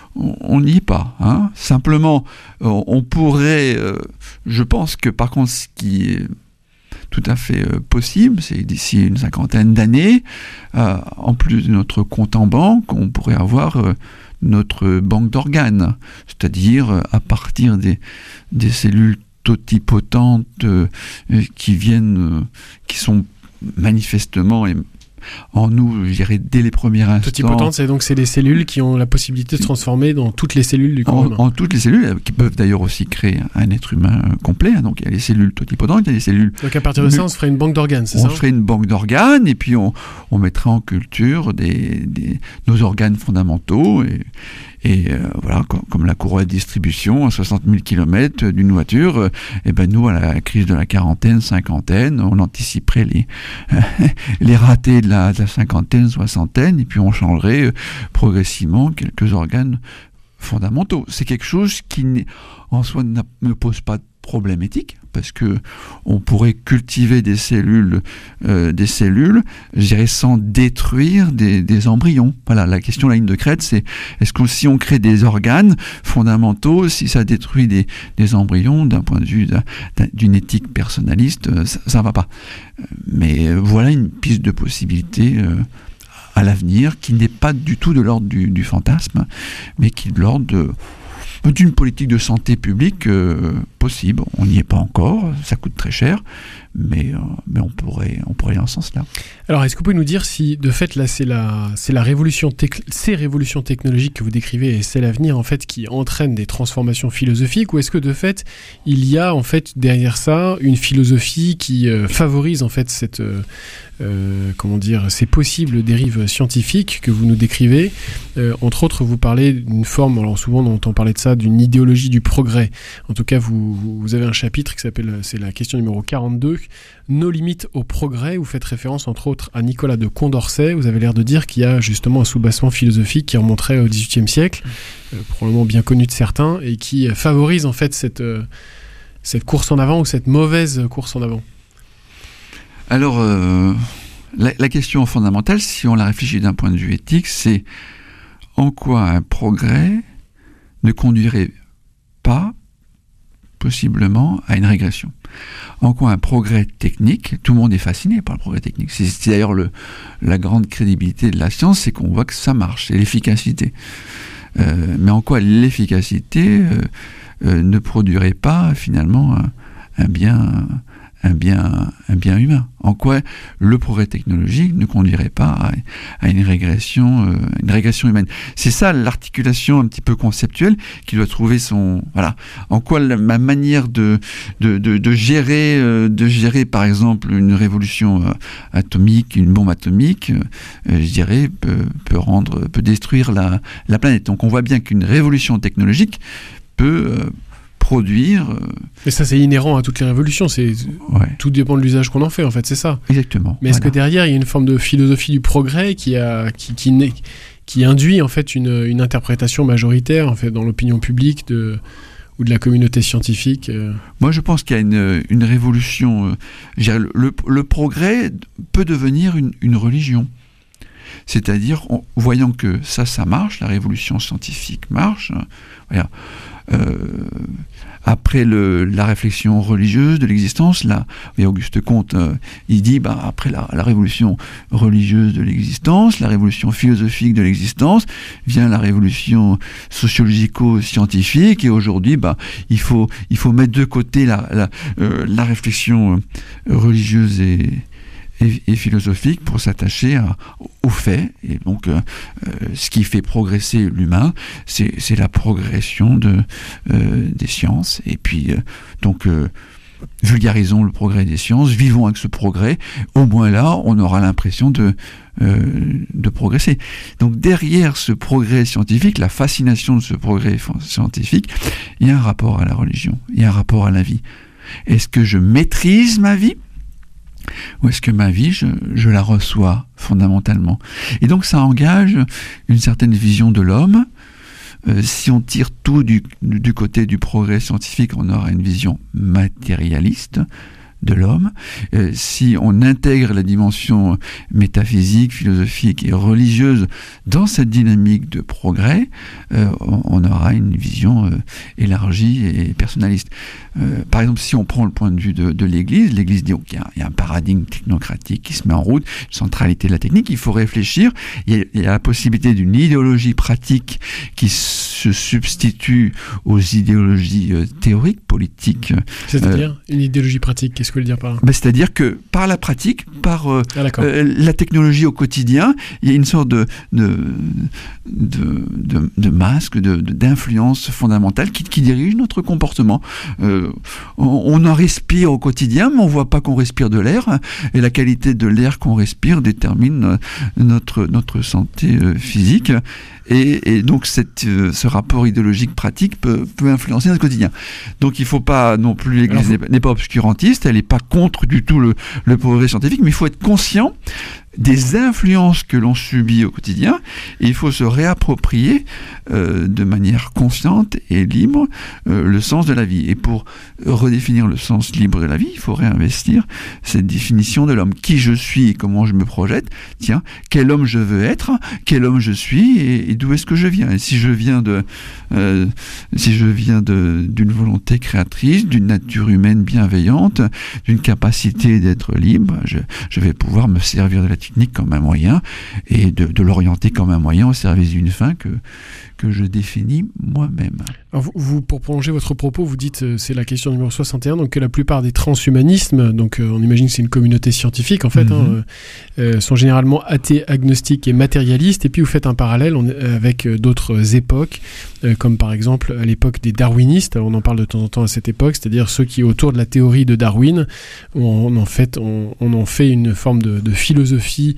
on n'y est pas. Hein. Simplement, on, on pourrait... Euh, je pense que par contre, ce qui est tout à fait euh, possible, c'est d'ici une cinquantaine d'années, euh, en plus de notre compte en banque, on pourrait avoir euh, notre banque d'organes. C'est-à-dire, euh, à partir des, des cellules totipotentes euh, qui viennent, euh, qui sont manifestement... Et, en nous, je dirais, dès les premiers instants. Totipotentes, c'est donc c'est les cellules qui ont la possibilité de se transformer dans toutes les cellules du corps humain. En, en toutes les cellules, qui peuvent d'ailleurs aussi créer un être humain complet. Donc il y a les cellules totipotentes, il y a les cellules... Donc à partir de ça, on se ferait une banque d'organes, c'est on ça ? On ferait une banque d'organes, et puis on, on mettrait en culture des, des, nos organes fondamentaux, et, et euh, voilà, comme, comme la courroie de distribution à soixante mille kilomètres d'une voiture, euh, et ben nous, à la crise de la quarantaine, cinquantaine, on anticiperait les, euh, les ratés de la, de la cinquantaine, soixantaine, et puis on changerait euh, progressivement quelques organes fondamentaux. C'est quelque chose qui, en soi, ne pose pas de problème éthique, parce que on pourrait cultiver des cellules, euh, des cellules, je dirais, sans détruire des, des embryons. Voilà, la question de la ligne de crête, c'est est-ce que si on crée des organes fondamentaux, si ça détruit des, des embryons, d'un point de vue d'un, d'une éthique personnaliste, ça, ça va pas. Mais voilà une piste de possibilité euh, à l'avenir qui n'est pas du tout de l'ordre du, du fantasme, mais qui est de l'ordre de d'une politique de santé publique euh, possible. On n'y est pas encore, ça coûte très cher, mais, euh, mais on pourrait, on pourrait aller en ce sens-là. Alors, est-ce que vous pouvez nous dire si, de fait, là, c'est la, c'est la révolution, tec- ces révolutions technologiques que vous décrivez et c'est l'avenir, en fait, qui entraîne des transformations philosophiques, ou est-ce que, de fait, il y a, en fait, derrière ça, une philosophie qui euh, favorise, en fait, cette... Euh, Euh, comment dire, ces possibles dérives scientifiques que vous nous décrivez. Euh, entre autres, vous parlez d'une forme, alors souvent on entend parler de ça, d'une idéologie du progrès. En tout cas, vous, vous avez un chapitre qui s'appelle, c'est la question numéro quarante-deux, Nos limites au progrès. Vous faites référence, entre autres, à Nicolas de Condorcet. Vous avez l'air de dire qu'il y a justement un soubassement philosophique qui remonterait au dix-huitième siècle, euh, probablement bien connu de certains, et qui favorise en fait cette, euh, cette course en avant ou cette mauvaise course en avant. Alors, euh, la, la question fondamentale, si on la réfléchit d'un point de vue éthique, c'est en quoi un progrès ne conduirait pas, possiblement, à une régression. En quoi un progrès technique, tout le monde est fasciné par le progrès technique. C'est, c'est d'ailleurs le, la grande crédibilité de la science, c'est qu'on voit que ça marche, c'est l'efficacité. Euh, mais en quoi l'efficacité euh, euh, ne produirait pas, finalement, un, un bien... Un bien, un bien humain. En quoi le progrès technologique ne conduirait pas à, à une régression, euh, une régression humaine. C'est ça l'articulation un petit peu conceptuelle qui doit trouver son, voilà. En quoi la, ma manière de de, de, de gérer, euh, de gérer par exemple une révolution euh, atomique, une bombe atomique, euh, je dirais peut, peut rendre, peut détruire la la planète. Donc on voit bien qu'une révolution technologique peut euh, produire... Mais ça, c'est inhérent à toutes les révolutions. C'est... Ouais. Tout dépend de l'usage qu'on en fait, en fait, c'est ça. Exactement. Mais est-ce voilà. que derrière, il y a une forme de philosophie du progrès qui, a, qui, qui, naît, qui induit, en fait, une, une interprétation majoritaire, en fait, dans l'opinion publique de, ou de la communauté scientifique euh... Moi, je pense qu'il y a une, une révolution... Euh, je dirais, le, le progrès peut devenir une, une religion. C'est-à-dire, en voyant que ça, ça marche, la révolution scientifique marche, voilà, euh, après le, la réflexion religieuse de l'existence, là, et Auguste Comte, euh, il dit, bah, après la, la révolution religieuse de l'existence, la révolution philosophique de l'existence, vient la révolution sociologico-scientifique, et aujourd'hui, bah, il faut, il faut mettre de côté la, la, euh, la réflexion religieuse et, et, et philosophique pour s'attacher à, aux faits. Et donc, euh, euh, ce qui fait progresser l'humain, c'est, c'est la progression de, euh, des sciences. Et puis, euh, donc, euh, vulgarisons le progrès des sciences, vivons avec ce progrès. Au moins là, on aura l'impression de, euh, de progresser. Donc, derrière ce progrès scientifique, la fascination de ce progrès scientifique, il y a un rapport à la religion, il y a un rapport à la vie. Est-ce que je maîtrise ma vie ? Ou est-ce que ma vie, je, je la reçois fondamentalement ? Et donc ça engage une certaine vision de l'homme. Euh, si on tire tout du, du côté du progrès scientifique, on aura une vision matérialiste de l'homme. Euh, si on intègre la dimension métaphysique, philosophique et religieuse dans cette dynamique de progrès, euh, on, on aura une vision euh, élargie et personnaliste. Euh, par exemple, si on prend le point de vue de, de l'Église, l'Église dit qu'il y, y a un paradigme technocratique qui se met en route, une centralité de la technique, il faut réfléchir. Il y a, il y a la possibilité d'une idéologie pratique qui se substitue aux idéologies euh, théoriques, politiques. C'est-à-dire euh, une idéologie pratique, qu'est-ce que vous voulez dire par là ? Ben, c'est-à-dire que par la pratique, par euh, ah, euh, la technologie au quotidien, il y a une sorte de, de, de, de, de masque, de, de, d'influence fondamentale qui, qui dirige notre comportement. Euh, on, on en respire au quotidien, mais on ne voit pas qu'on respire de l'air, et la qualité de l'air qu'on respire détermine notre, notre santé euh, physique. Et, et donc cette, euh, ce rapport idéologique pratique peut, peut influencer notre quotidien. Donc il ne faut pas non plus, l'Église Alors, n'est, n'est pas obscurantiste, elle n'est pas contre du tout le, le progrès scientifique, mais il faut être conscient des influences que l'on subit au quotidien, et il faut se réapproprier euh, de manière consciente et libre euh, le sens de la vie. Et pour redéfinir le sens libre de la vie, il faut réinvestir cette définition de l'homme. Qui je suis et comment je me projette. Tiens, quel homme je veux être, quel homme je suis et, et d'où est-ce que je viens. Et si je viens de, euh, si je viens de, d'une volonté créatrice, d'une nature humaine bienveillante, d'une capacité d'être libre, je, je vais pouvoir me servir de la technique comme un moyen et de, de l'orienter comme un moyen au service d'une fin que, que je définis moi-même. Alors vous, vous, pour prolonger votre propos, vous dites, euh, c'est la question numéro soixante et un, donc que la plupart des transhumanismes, donc euh, on imagine que c'est une communauté scientifique en fait, mm-hmm. hein, euh, sont généralement athées, agnostiques et matérialistes, et puis vous faites un parallèle on, avec euh, d'autres époques, euh, comme par exemple à l'époque des darwinistes, on en parle de temps en temps à cette époque, c'est-à-dire ceux qui autour de la théorie de Darwin, on, on, en, fait, on, on en fait une forme de, de philosophie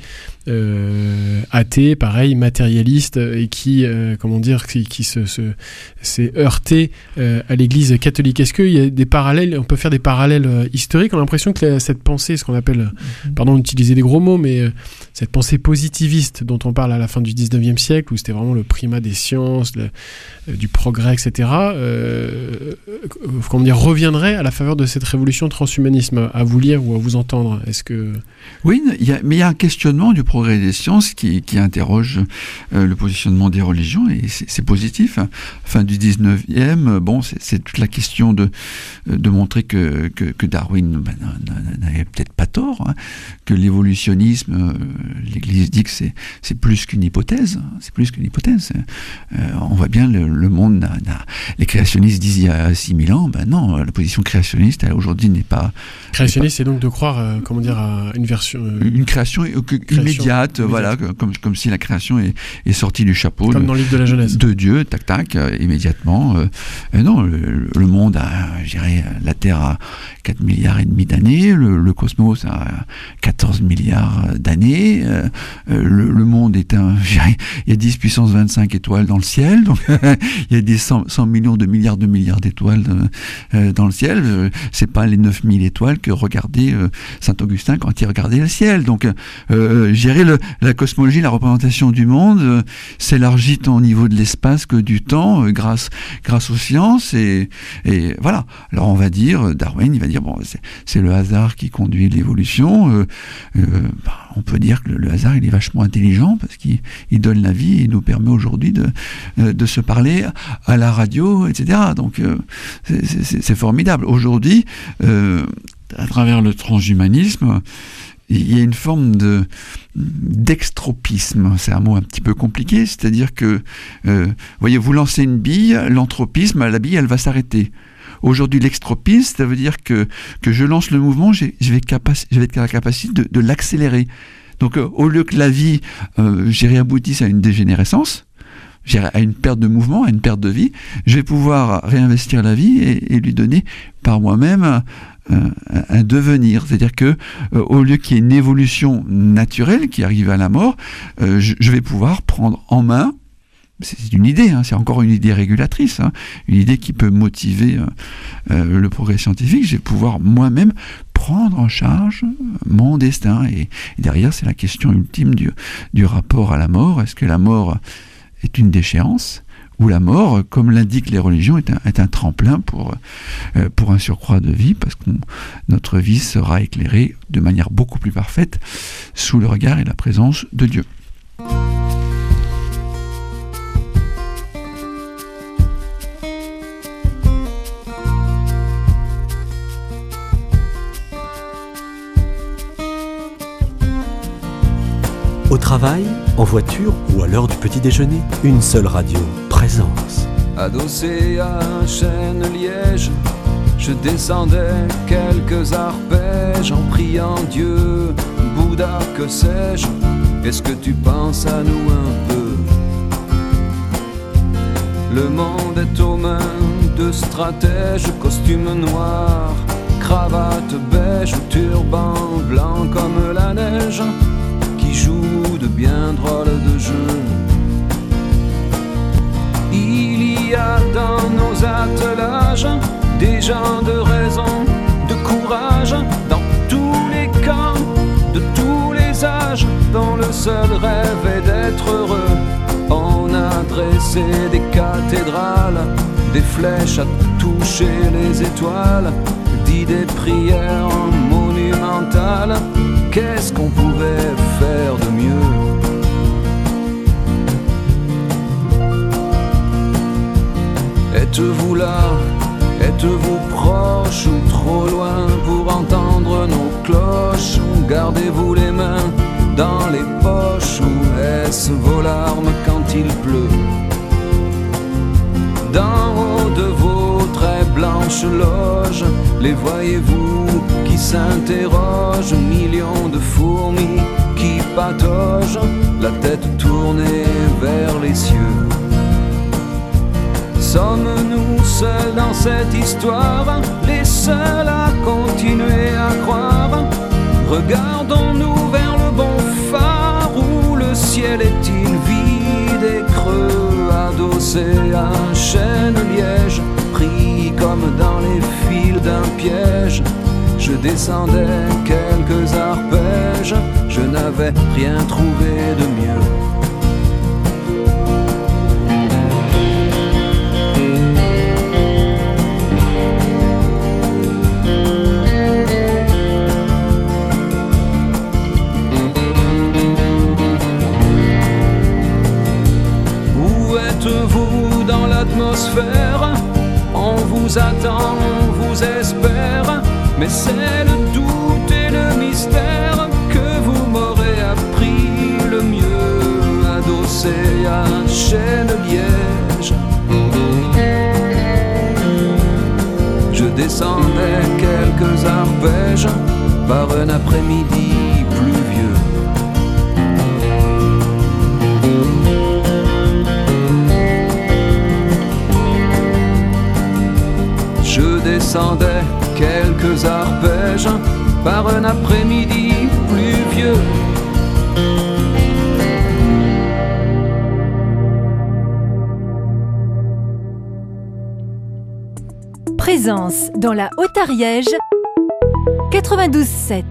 euh, athée, pareil, matérialiste, et qui, euh, comment dire, qui, qui se, se, s'est heurté euh, à l'Église catholique. Est-ce qu'il y a des parallèles, on peut faire des parallèles euh, historiques ? On a l'impression que la, cette pensée, ce qu'on appelle, mm-hmm. pardon d'utiliser des gros mots, mais euh, cette pensée positiviste dont on parle à la fin du dix-neuvième siècle, où c'était vraiment le primat des sciences, le, euh, du progrès, et cetera, euh, comment dire, reviendrait à la faveur de cette révolution transhumanisme, à vous lire ou à vous entendre. Est-ce que... Oui, y a, mais il y a un questionnement du progrès des sciences qui, qui interroge euh, le positionnement des religions, et c'est, c'est positif. Fin du dix-neuvième, bon, c'est, c'est toute la question de, de montrer que, que, que Darwin ben, n'avait peut-être pas tort, hein, que l'évolutionnisme, euh, l'Église dit que c'est, c'est plus qu'une hypothèse, c'est plus qu'une hypothèse. Euh, on voit bien le, le monde, n'a, n'a, les créationnistes disent il y a six mille ans, ben non, la position créationniste elle, aujourd'hui n'est pas... Créationniste, n'est pas, c'est donc de croire, euh, comment dire, à une version... Euh, une création, création immédiate, voilà, comme, comme si la création est, est sortie du chapeau. Comme de, dans le livre de la Genèse. De Dieu, tac tac, euh, immédiatement. Euh, euh, non, le, le monde a, je dirais, la Terre a quatre milliards et demi d'années, le, le cosmos a quatorze milliards d'années, euh, le, le monde est un, je dirais, il y a dix puissance vingt-cinq étoiles dans le ciel, donc il y a des cent, cent millions de milliards de milliards d'étoiles euh, dans le ciel, euh, c'est pas les neuf mille étoiles que regardait euh, Saint-Augustin quand il regardait le ciel. Donc, euh, je dirais, le, la cosmologie, la représentation du monde euh, s'élargit tant au niveau de l'espace que du temps, euh, grâce, grâce aux sciences, et, et voilà. Alors on va dire, Darwin, il va dire, bon, c'est, c'est le hasard qui conduit de l'évolution, euh, euh, bah, on peut dire que le, le hasard il est vachement intelligent parce qu'il il donne la vie et il nous permet aujourd'hui de, euh, de se parler à la radio, et cetera. Donc euh, c'est, c'est, c'est formidable. Aujourd'hui, euh, à travers le transhumanisme, il y a une forme de d'extropisme, c'est un mot un petit peu compliqué, c'est-à-dire que, euh, voyez, vous lancez une bille, l'entropisme, la bille, elle va s'arrêter. Aujourd'hui, l'extropisme, ça veut dire que, que je lance le mouvement, j'ai, je, vais capaci- je vais être à la capacité de, de l'accélérer. Donc, euh, au lieu que la vie, euh, j'irai aboutisse à une dégénérescence, j'irai à une perte de mouvement, à une perte de vie, je vais pouvoir réinvestir la vie et, et lui donner par moi-même un, un devenir. C'est-à-dire que euh, au lieu qu'il y ait une évolution naturelle qui arrive à la mort, euh, je, je vais pouvoir prendre en main. C'est une idée, hein, c'est encore une idée régulatrice, hein, une idée qui peut motiver euh, euh, le progrès scientifique. Je vais pouvoir moi-même prendre en charge mon destin. Et, et derrière, c'est la question ultime du, du rapport à la mort. Est-ce que la mort est une déchéance ? Ou la mort, comme l'indiquent les religions, est un, est un tremplin pour, euh, pour un surcroît de vie, parce que notre vie sera éclairée de manière beaucoup plus parfaite sous le regard et la présence de Dieu. Au travail, en voiture ou à l'heure du petit déjeuner, une seule radio, Présence. Adossé à un chêne liège, je descendais quelques arpèges en priant Dieu, Bouddha, que sais-je. Est-ce que tu penses à nous un peu? Le monde est aux mains de stratèges, costume noir, cravate beige, turban blanc comme la neige, qui jouent de bien drôles de jeux. Il y a dans nos attelages des gens de raison, de courage, dans tous les camps, de tous les âges, dont le seul rêve est d'être heureux. On a dressé des cathédrales, des flèches à toucher les étoiles, dit des prières monumentales. Qu'est-ce qu'on pouvait faire de mieux? Êtes-vous là? Êtes-vous proche ou trop loin pour entendre nos cloches? Gardez-vous les mains dans les poches ou est-ce vos larmes quand il pleut? D'en haut de vos très blanches loges, les voyez-vous qui s'interrogent? Millions de fourmis qui pataugent, la tête tournée vers les cieux. Sommes-nous seuls dans cette histoire, les seuls à continuer à croire? Regardons-nous vers le bon phare où le ciel est-il vide et creux, adossé à un chêne liège, pris comme dans les fils d'un piège. Je descendais quelques arpèges, je n'avais rien trouvé de mieux. Êtes-vous dans l'atmosphère? On vous attend, on vous espère, mais c'est le doute et le mystère que vous m'aurez appris le mieux, adossé à un chêne liège. Je descendais quelques arpèges par un après-midi pluvieux. Je descendais quelques arpèges par un après-midi pluvieux. Présence dans la Haute-Ariège, quatre-vingt-douze sept.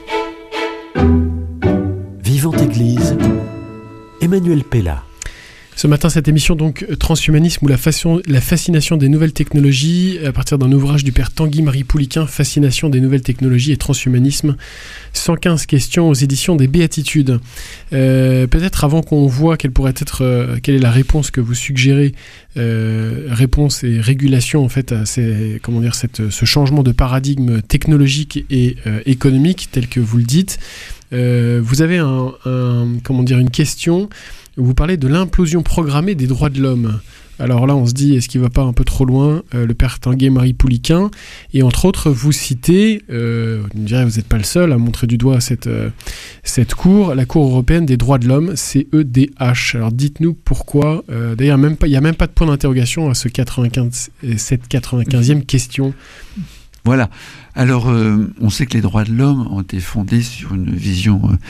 Vivante Église, Emmanuel Pella. Ce matin, cette émission, donc, Transhumanisme ou la, façon, la fascination des nouvelles technologies, à partir d'un ouvrage du père Tanguy-Marie Pouliquen, Fascination des nouvelles technologies et transhumanisme, cent quinze questions aux éditions des Béatitudes. Euh, peut-être avant qu'on voit quelle pourrait être, euh, quelle est la réponse que vous suggérez, euh, réponse et régulation, en fait, à ces, comment dire, cette, ce changement de paradigme technologique et euh, économique, tel que vous le dites, euh, vous avez un, un, comment dire, une question. Vous parlez de l'implosion programmée des droits de l'homme. Alors là, on se dit, est-ce qu'il ne va pas un peu trop loin, euh, le père Tanguy-Marie Pouliquen? Et entre autres, vous citez, euh, vous me direz, vous n'êtes pas le seul à montrer du doigt cette, euh, cette cour, la Cour européenne des droits de l'homme, C E D H. Alors dites-nous pourquoi. Euh, d'ailleurs, même pas, il n'y a même pas de point d'interrogation à ce quatre-vingt-quinze, cette quatre-vingt-quinzième question. Voilà. Alors, euh, on sait que les droits de l'homme ont été fondés sur une vision euh,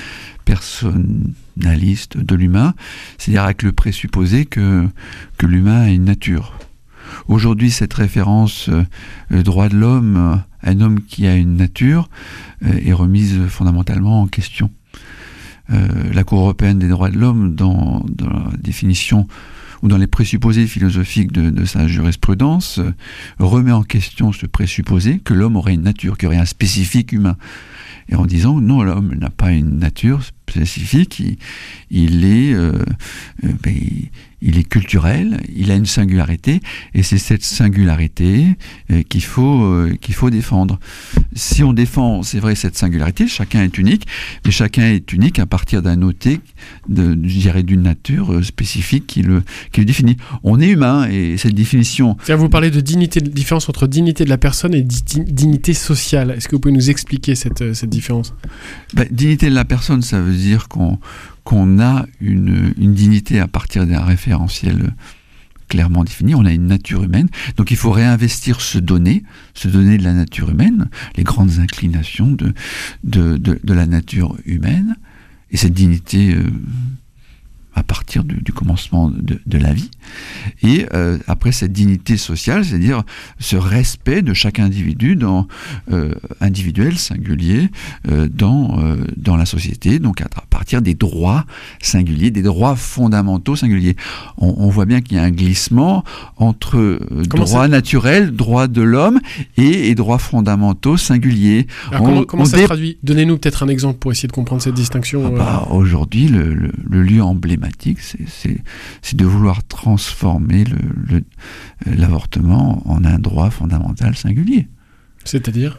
personnaliste de l'humain, c'est-à-dire avec le présupposé que, que l'humain a une nature. Aujourd'hui, cette référence euh, droit de l'homme, euh, un homme qui a une nature, euh, est remise fondamentalement en question. Euh, la Cour européenne des droits de l'homme, dans, dans la définition ou dans les présupposés philosophiques de, de sa jurisprudence, euh, remet en question ce présupposé que l'homme aurait une nature, qu'il y aurait un spécifique humain. Et en disant, non, l'homme n'a pas une nature spécifique, il, il est, euh, euh, ben, il est culturel, il a une singularité, et c'est cette singularité euh, qu'il faut, euh, qu'il faut défendre. Si on défend, c'est vrai, cette singularité, chacun est unique, mais chacun est unique à partir d'un noté, de, je dirais, d'une nature euh, spécifique qui le, qui le définit. On est humain, et cette définition... C'est-à-dire, vous parlez de dignité, de différence entre dignité de la personne et di- dignité sociale. Est-ce que vous pouvez nous expliquer cette, cette différence? Ben, dignité de la personne, ça veut dire qu'on, qu'on a une, une dignité à partir d'un référentiel clairement défini. On a une nature humaine, donc il faut réinvestir ce donné, ce donné de la nature humaine, les grandes inclinations de, de, de, de la nature humaine, et cette dignité euh, à partir du, du commencement de, de la vie, et euh, après cette dignité sociale, c'est-à-dire ce respect de chaque individu dans, euh, individuel, singulier, euh, dans, euh, dans la société, donc à, à partir des droits singuliers, des droits fondamentaux singuliers. On, on voit bien qu'il y a un glissement entre euh, droits naturels, droits de l'homme, et, et droits fondamentaux singuliers. Alors, on, comment comment on ça dé... se traduit? Donnez-nous peut-être un exemple pour essayer de comprendre cette distinction. Ah bah, euh... Aujourd'hui, le, le, le lieu emblématique, C'est, c'est, c'est de vouloir transformer le, le, l'avortement en un droit fondamental singulier. C'est-à-dire ?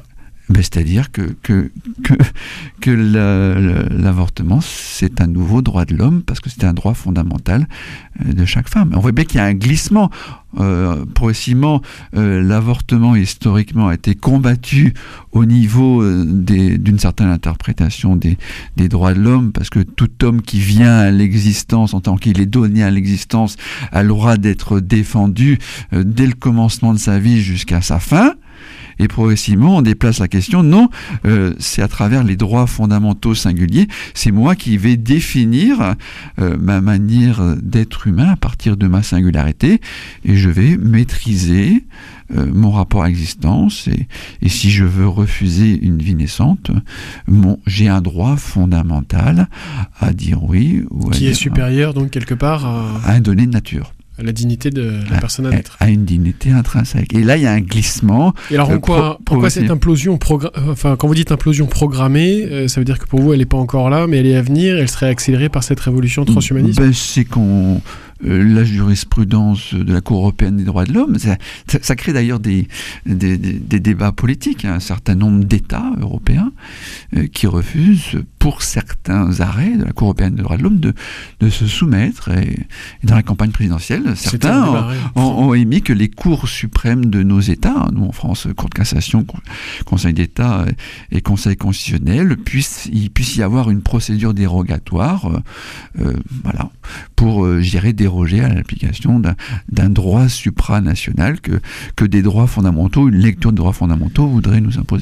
Ben, c'est-à-dire que, que, que, que la, la, l'avortement, c'est un nouveau droit de l'homme, parce que c'est un droit fondamental de chaque femme. On voit bien qu'il y a un glissement. Euh, progressivement, euh, l'avortement historiquement a été combattu au niveau euh, des, d'une certaine interprétation des, des droits de l'homme, parce que tout homme qui vient à l'existence en tant qu'il est donné à l'existence a le droit d'être défendu euh, dès le commencement de sa vie jusqu'à sa fin. Et progressivement, on déplace la question, non, euh, c'est à travers les droits fondamentaux singuliers, c'est moi qui vais définir euh, ma manière d'être humain à partir de ma singularité, et je vais maîtriser euh, mon rapport à l'existence, et, et si je veux refuser une vie naissante, mon, j'ai un droit fondamental à dire oui ou à qui dire est supérieur, donc, quelque part à... à un donné de nature. À la dignité de la à, personne à naître. À une dignité intrinsèque. Et là, il y a un glissement. Et alors, pourquoi, euh, pro- pourquoi cette implosion progra- Enfin, quand vous dites implosion programmée, euh, ça veut dire que pour vous, elle n'est pas encore là, mais elle est à venir, elle serait accélérée par cette révolution transhumaniste. Ben, c'est qu'on... Euh, la jurisprudence de la Cour européenne des droits de l'homme, ça, ça, ça crée d'ailleurs des, des, des, des débats politiques. Un certain nombre d'États européens euh, qui refusent, pour certains arrêts de la Cour européenne des droits de l'homme, de, de se soumettre. Et, et dans la campagne présidentielle, certains ont, ont, ont émis que les cours suprêmes de nos États, nous en France, Cour de cassation, Conseil d'État et Conseil constitutionnel, puisse, il puisse y avoir une procédure dérogatoire, euh, voilà, pour euh, gérer des déroger à l'application d'un, d'un droit supranational que, que des droits fondamentaux, une lecture de droits fondamentaux voudrait nous imposer, et cetera.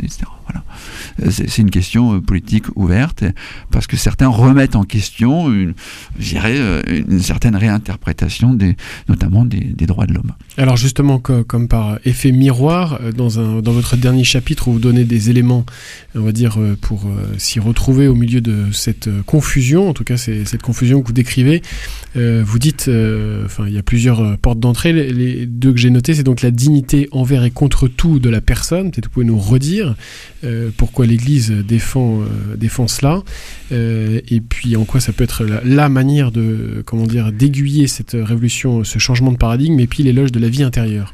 Voilà. C'est, c'est une question euh, politique ouverte, parce que certains remettent en question, une, je dirais, une certaine réinterprétation, des, notamment des, des droits de l'homme. Alors justement, co- comme par effet miroir, dans, un, dans votre dernier chapitre, où vous donnez des éléments, on va dire, pour euh, s'y retrouver au milieu de cette euh, confusion, en tout cas c'est cette confusion que vous décrivez, euh, vous dites, euh, enfin il y a plusieurs euh, portes d'entrée, les, les deux que j'ai notées, c'est donc la dignité envers et contre tout de la personne, peut-être vous pouvez nous redire euh, pourquoi l'Église défend, euh, défend cela, euh, et puis en quoi ça peut être la, la manière de, comment dire, d'aiguiller cette révolution, ce changement de paradigme, et puis l'éloge de la vie intérieure.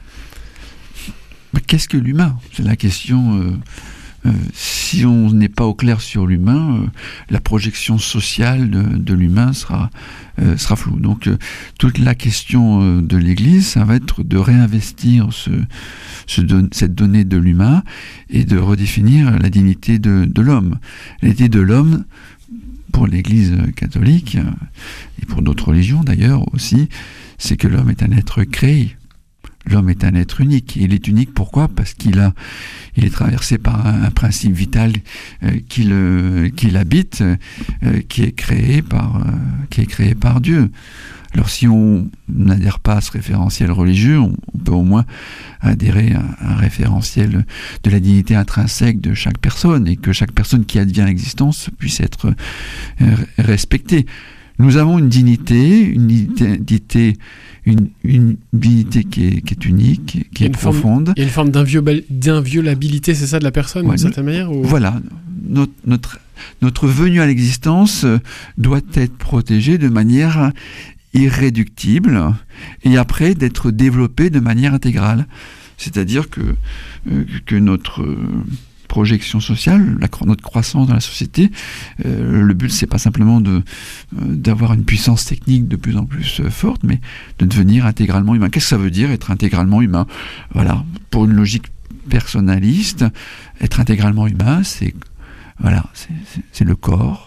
Mais qu'est-ce que l'humain ? C'est la question. Euh, euh, si on n'est pas au clair sur l'humain, euh, la projection sociale de, de l'humain sera, euh, sera floue. Donc euh, toute la question euh, de l'Église, ça va être de réinvestir ce, ce don, cette donnée de l'humain et de redéfinir la dignité de, de l'homme. La dignité de l'homme, pour l'Église catholique, euh, et pour d'autres religions d'ailleurs aussi, c'est que l'homme est un être créé. L'homme est un être unique. Et il est unique pourquoi ? Parce qu'il a, il est traversé par un, un principe vital euh, qu'il, euh, qu'il habite, euh, qui est créé par, euh, qui est créé par Dieu. Alors si on n'adhère pas à ce référentiel religieux, on, on peut au moins adhérer à un référentiel de la dignité intrinsèque de chaque personne, et que chaque personne qui advient l'existence puisse être euh, respectée. Nous avons une dignité, une dignité, une, une dignité qui est, qui est unique, qui est profonde. Forme, il y a une forme d'inviol- d'inviolabilité, c'est ça, de la personne, ouais, d'une certaine manière ou... Voilà. Notre, notre, notre venue à l'existence doit être protégée de manière irréductible, et après d'être développée de manière intégrale. C'est-à-dire que, euh, que notre... Euh, projection sociale, la, notre croissance dans la société, euh, le but c'est pas simplement de, euh, d'avoir une puissance technique de plus en plus euh, forte, mais de devenir intégralement humain. Qu'est-ce que ça veut dire être intégralement humain ? Voilà, pour une logique personnaliste, être intégralement humain, c'est, voilà, c'est, c'est, c'est le corps,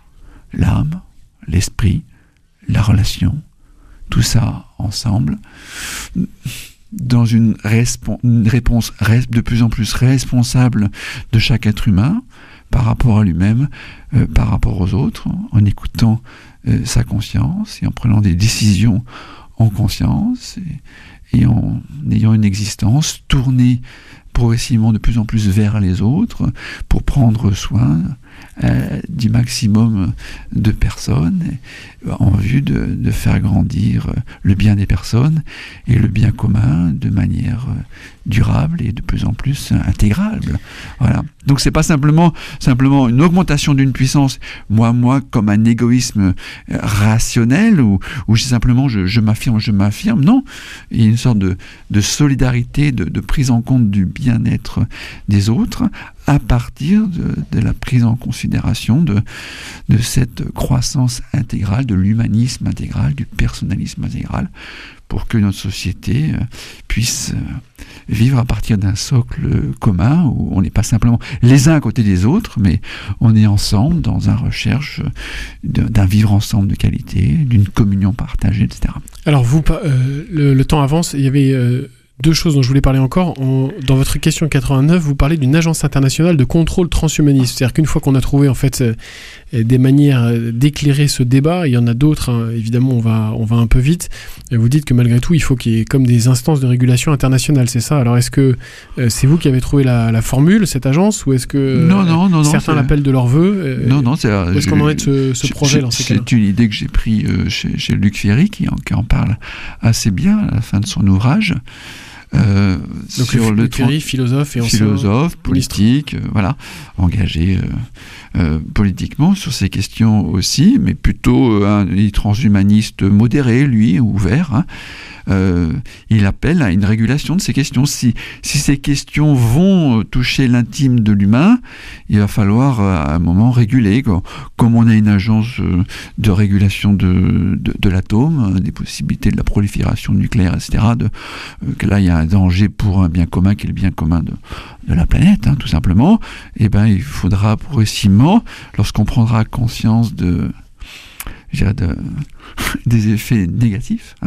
l'âme, l'esprit, la relation, tout ça ensemble, dans une, respo- une réponse res- de plus en plus responsable de chaque être humain par rapport à lui-même, euh, par rapport aux autres, en écoutant euh, sa conscience et en prenant des décisions en conscience et, et en ayant une existence tournée progressivement de plus en plus vers les autres pour prendre soin euh, du maximum de personnes en vue de, de faire grandir le bien des personnes et le bien commun de manière durable et de plus en plus intégrale. Voilà. Donc c'est pas simplement simplement une augmentation d'une puissance, moi moi comme un égoïsme rationnel ou où simplement je, je m'affirme je m'affirme. Non, il y a une sorte de, de solidarité, de, de prise en compte du bien-être des autres à partir de, de la prise en considération de, de cette croissance intégrale, de l'humanisme intégral, du personnalisme intégral, pour que notre société puisse vivre à partir d'un socle commun, où on n'est pas simplement les uns à côté des autres, mais on est ensemble dans une recherche d'un vivre ensemble de qualité, d'une communion partagée, et cetera. Alors, vous, euh, le, le temps avance, il y avait... Euh deux choses dont je voulais parler encore. En, dans votre question quatre-vingt-neuf, vous parlez d'une agence internationale de contrôle transhumaniste. C'est-à-dire qu'une fois qu'on a trouvé en fait euh, des manières d'éclairer ce débat, il y en a d'autres, hein, évidemment on va, on va un peu vite, vous dites que malgré tout il faut qu'il y ait comme des instances de régulation internationale, c'est ça ? Alors est-ce que euh, c'est vous qui avez trouvé la, la formule, cette agence, ou est-ce que euh, non, non, non, certains non, l'appellent de leur vœu euh, Non, non, c'est... Où est-ce qu'on en est de ce, ce projet dans ces cas-là ? C'est une idée que j'ai prise euh, chez, chez Luc Ferry, qui en, qui en parle assez bien à la fin de son ouvrage. Euh, Donc sur le Ferry, philosophe et philosophe, politique, euh, voilà, engagé euh, euh, politiquement sur ces questions aussi, mais plutôt euh, un transhumaniste modéré, lui, ouvert. Hein. Euh, il appelle à une régulation de ces questions. Si, si ces questions vont toucher l'intime de l'humain, il va falloir à un moment réguler. Quoi. Comme on a une agence de régulation de, de, de l'atome, des possibilités de la prolifération nucléaire, et cetera, de, euh, que là il y a un danger pour un bien commun qui est le bien commun de, de la planète, hein, tout simplement, et ben il faudra progressivement, lorsqu'on prendra conscience de, je dirais de, des effets négatifs, hein,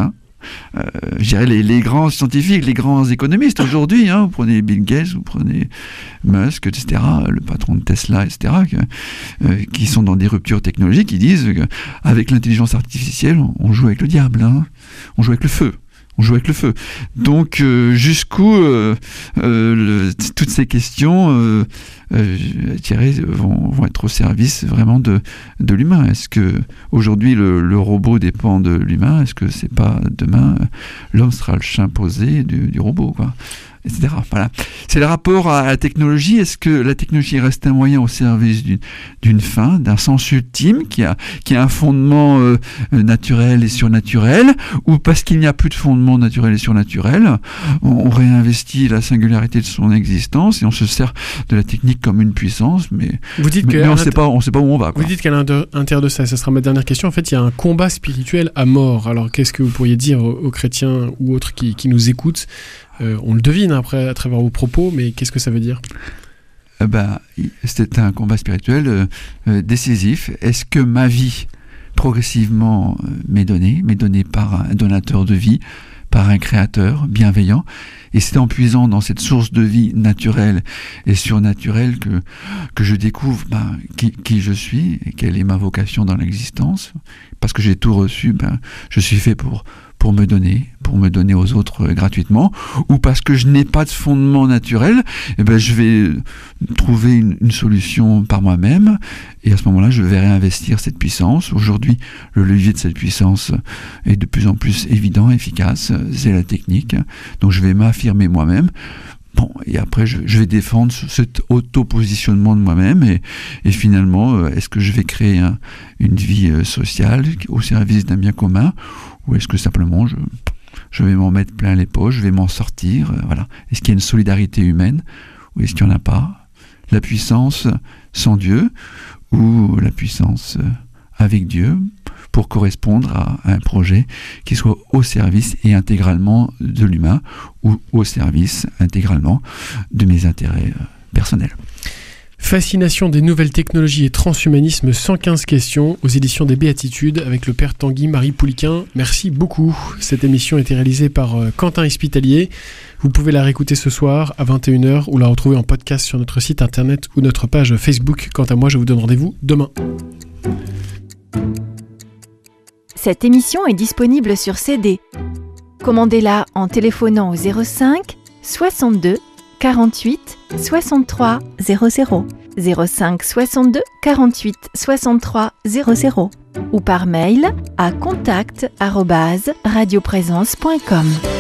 euh, je dirais les, les grands scientifiques, les grands économistes aujourd'hui, hein, vous prenez Bill Gates, vous prenez Musk, et cetera, le patron de Tesla, et cetera, que, euh, qui sont dans des ruptures technologiques, qui disent qu'avec l'intelligence artificielle, on joue avec le diable, hein, on joue avec le feu. On joue avec le feu. Donc, euh, jusqu'où euh, euh, le, toutes ces questions euh, euh, je dirais, vont, vont être au service vraiment de, de l'humain. Est-ce que aujourd'hui le, le robot dépend de l'humain? Est-ce que c'est pas demain l'homme sera le chien posé du, du robot, quoi, et cetera. Voilà. C'est le rapport à la technologie. Est-ce que la technologie reste un moyen au service d'une, d'une fin, d'un sens ultime qui a, qui a un fondement euh, naturel et surnaturel, ou parce qu'il n'y a plus de fondement naturel et surnaturel, on, on réinvestit la singularité de son existence et on se sert de la technique comme une puissance, mais, vous dites mais, que mais on ne sait pas, on sait pas où on va, quoi. Vous dites qu'à l'intérieur de ça, ça sera ma dernière question, en fait, il y a un combat spirituel à mort. Alors, qu'est-ce que vous pourriez dire aux, aux chrétiens ou autres qui, qui nous écoutent? Euh, on le devine après à travers vos propos, mais qu'est-ce que ça veut dire? euh, bah, C'est un combat spirituel euh, euh, décisif. Est-ce que ma vie progressivement euh, m'est donnée, m'est donnée par un donateur de vie, par un créateur bienveillant, et c'est en puisant dans cette source de vie naturelle et surnaturelle que, que je découvre ben, qui, qui je suis et quelle est ma vocation dans l'existence. Parce que j'ai tout reçu, ben, je suis fait pour, pour me donner, pour me donner aux autres euh, gratuitement, ou parce que je n'ai pas de fondement naturel, et ben, je vais trouver une, une solution par moi-même, et à ce moment-là, je vais réinvestir cette puissance. Aujourd'hui, le levier de cette puissance est de plus en plus évident, efficace, c'est la technique, donc je vais m'affirmer moi-même. Bon, et après, je, je vais défendre cet auto-positionnement de moi-même, et, et finalement, euh, est-ce que je vais créer un, une vie euh, sociale au service d'un bien commun, ou est-ce que simplement je, je vais m'en mettre plein les poches, je vais m'en sortir, euh, voilà. Est-ce qu'il y a une solidarité humaine, ou est-ce qu'il n'y en a pas? La puissance sans Dieu, ou la puissance euh, avec Dieu, pour correspondre à, à un projet qui soit au service et intégralement de l'humain, ou au service intégralement de mes intérêts euh, personnels. Fascination des nouvelles technologies et transhumanisme, cent quinze questions aux éditions des Béatitudes avec le père Tanguy Marie Pouliquin. Merci beaucoup. Cette émission a été réalisée par euh, Quentin Espitalier. Vous pouvez la réécouter ce soir à vingt et une heures ou la retrouver en podcast sur notre site internet ou notre page Facebook. Quant à moi, je vous donne rendez-vous demain. Cette émission est disponible sur C D. Commandez-la en téléphonant au zéro cinq soixante-deux quarante-huit soixante-trois zéro zéro, zéro cinq soixante-deux quarante-huit soixante-trois zéro zéro ou par mail à contact arobase radioprésence point com.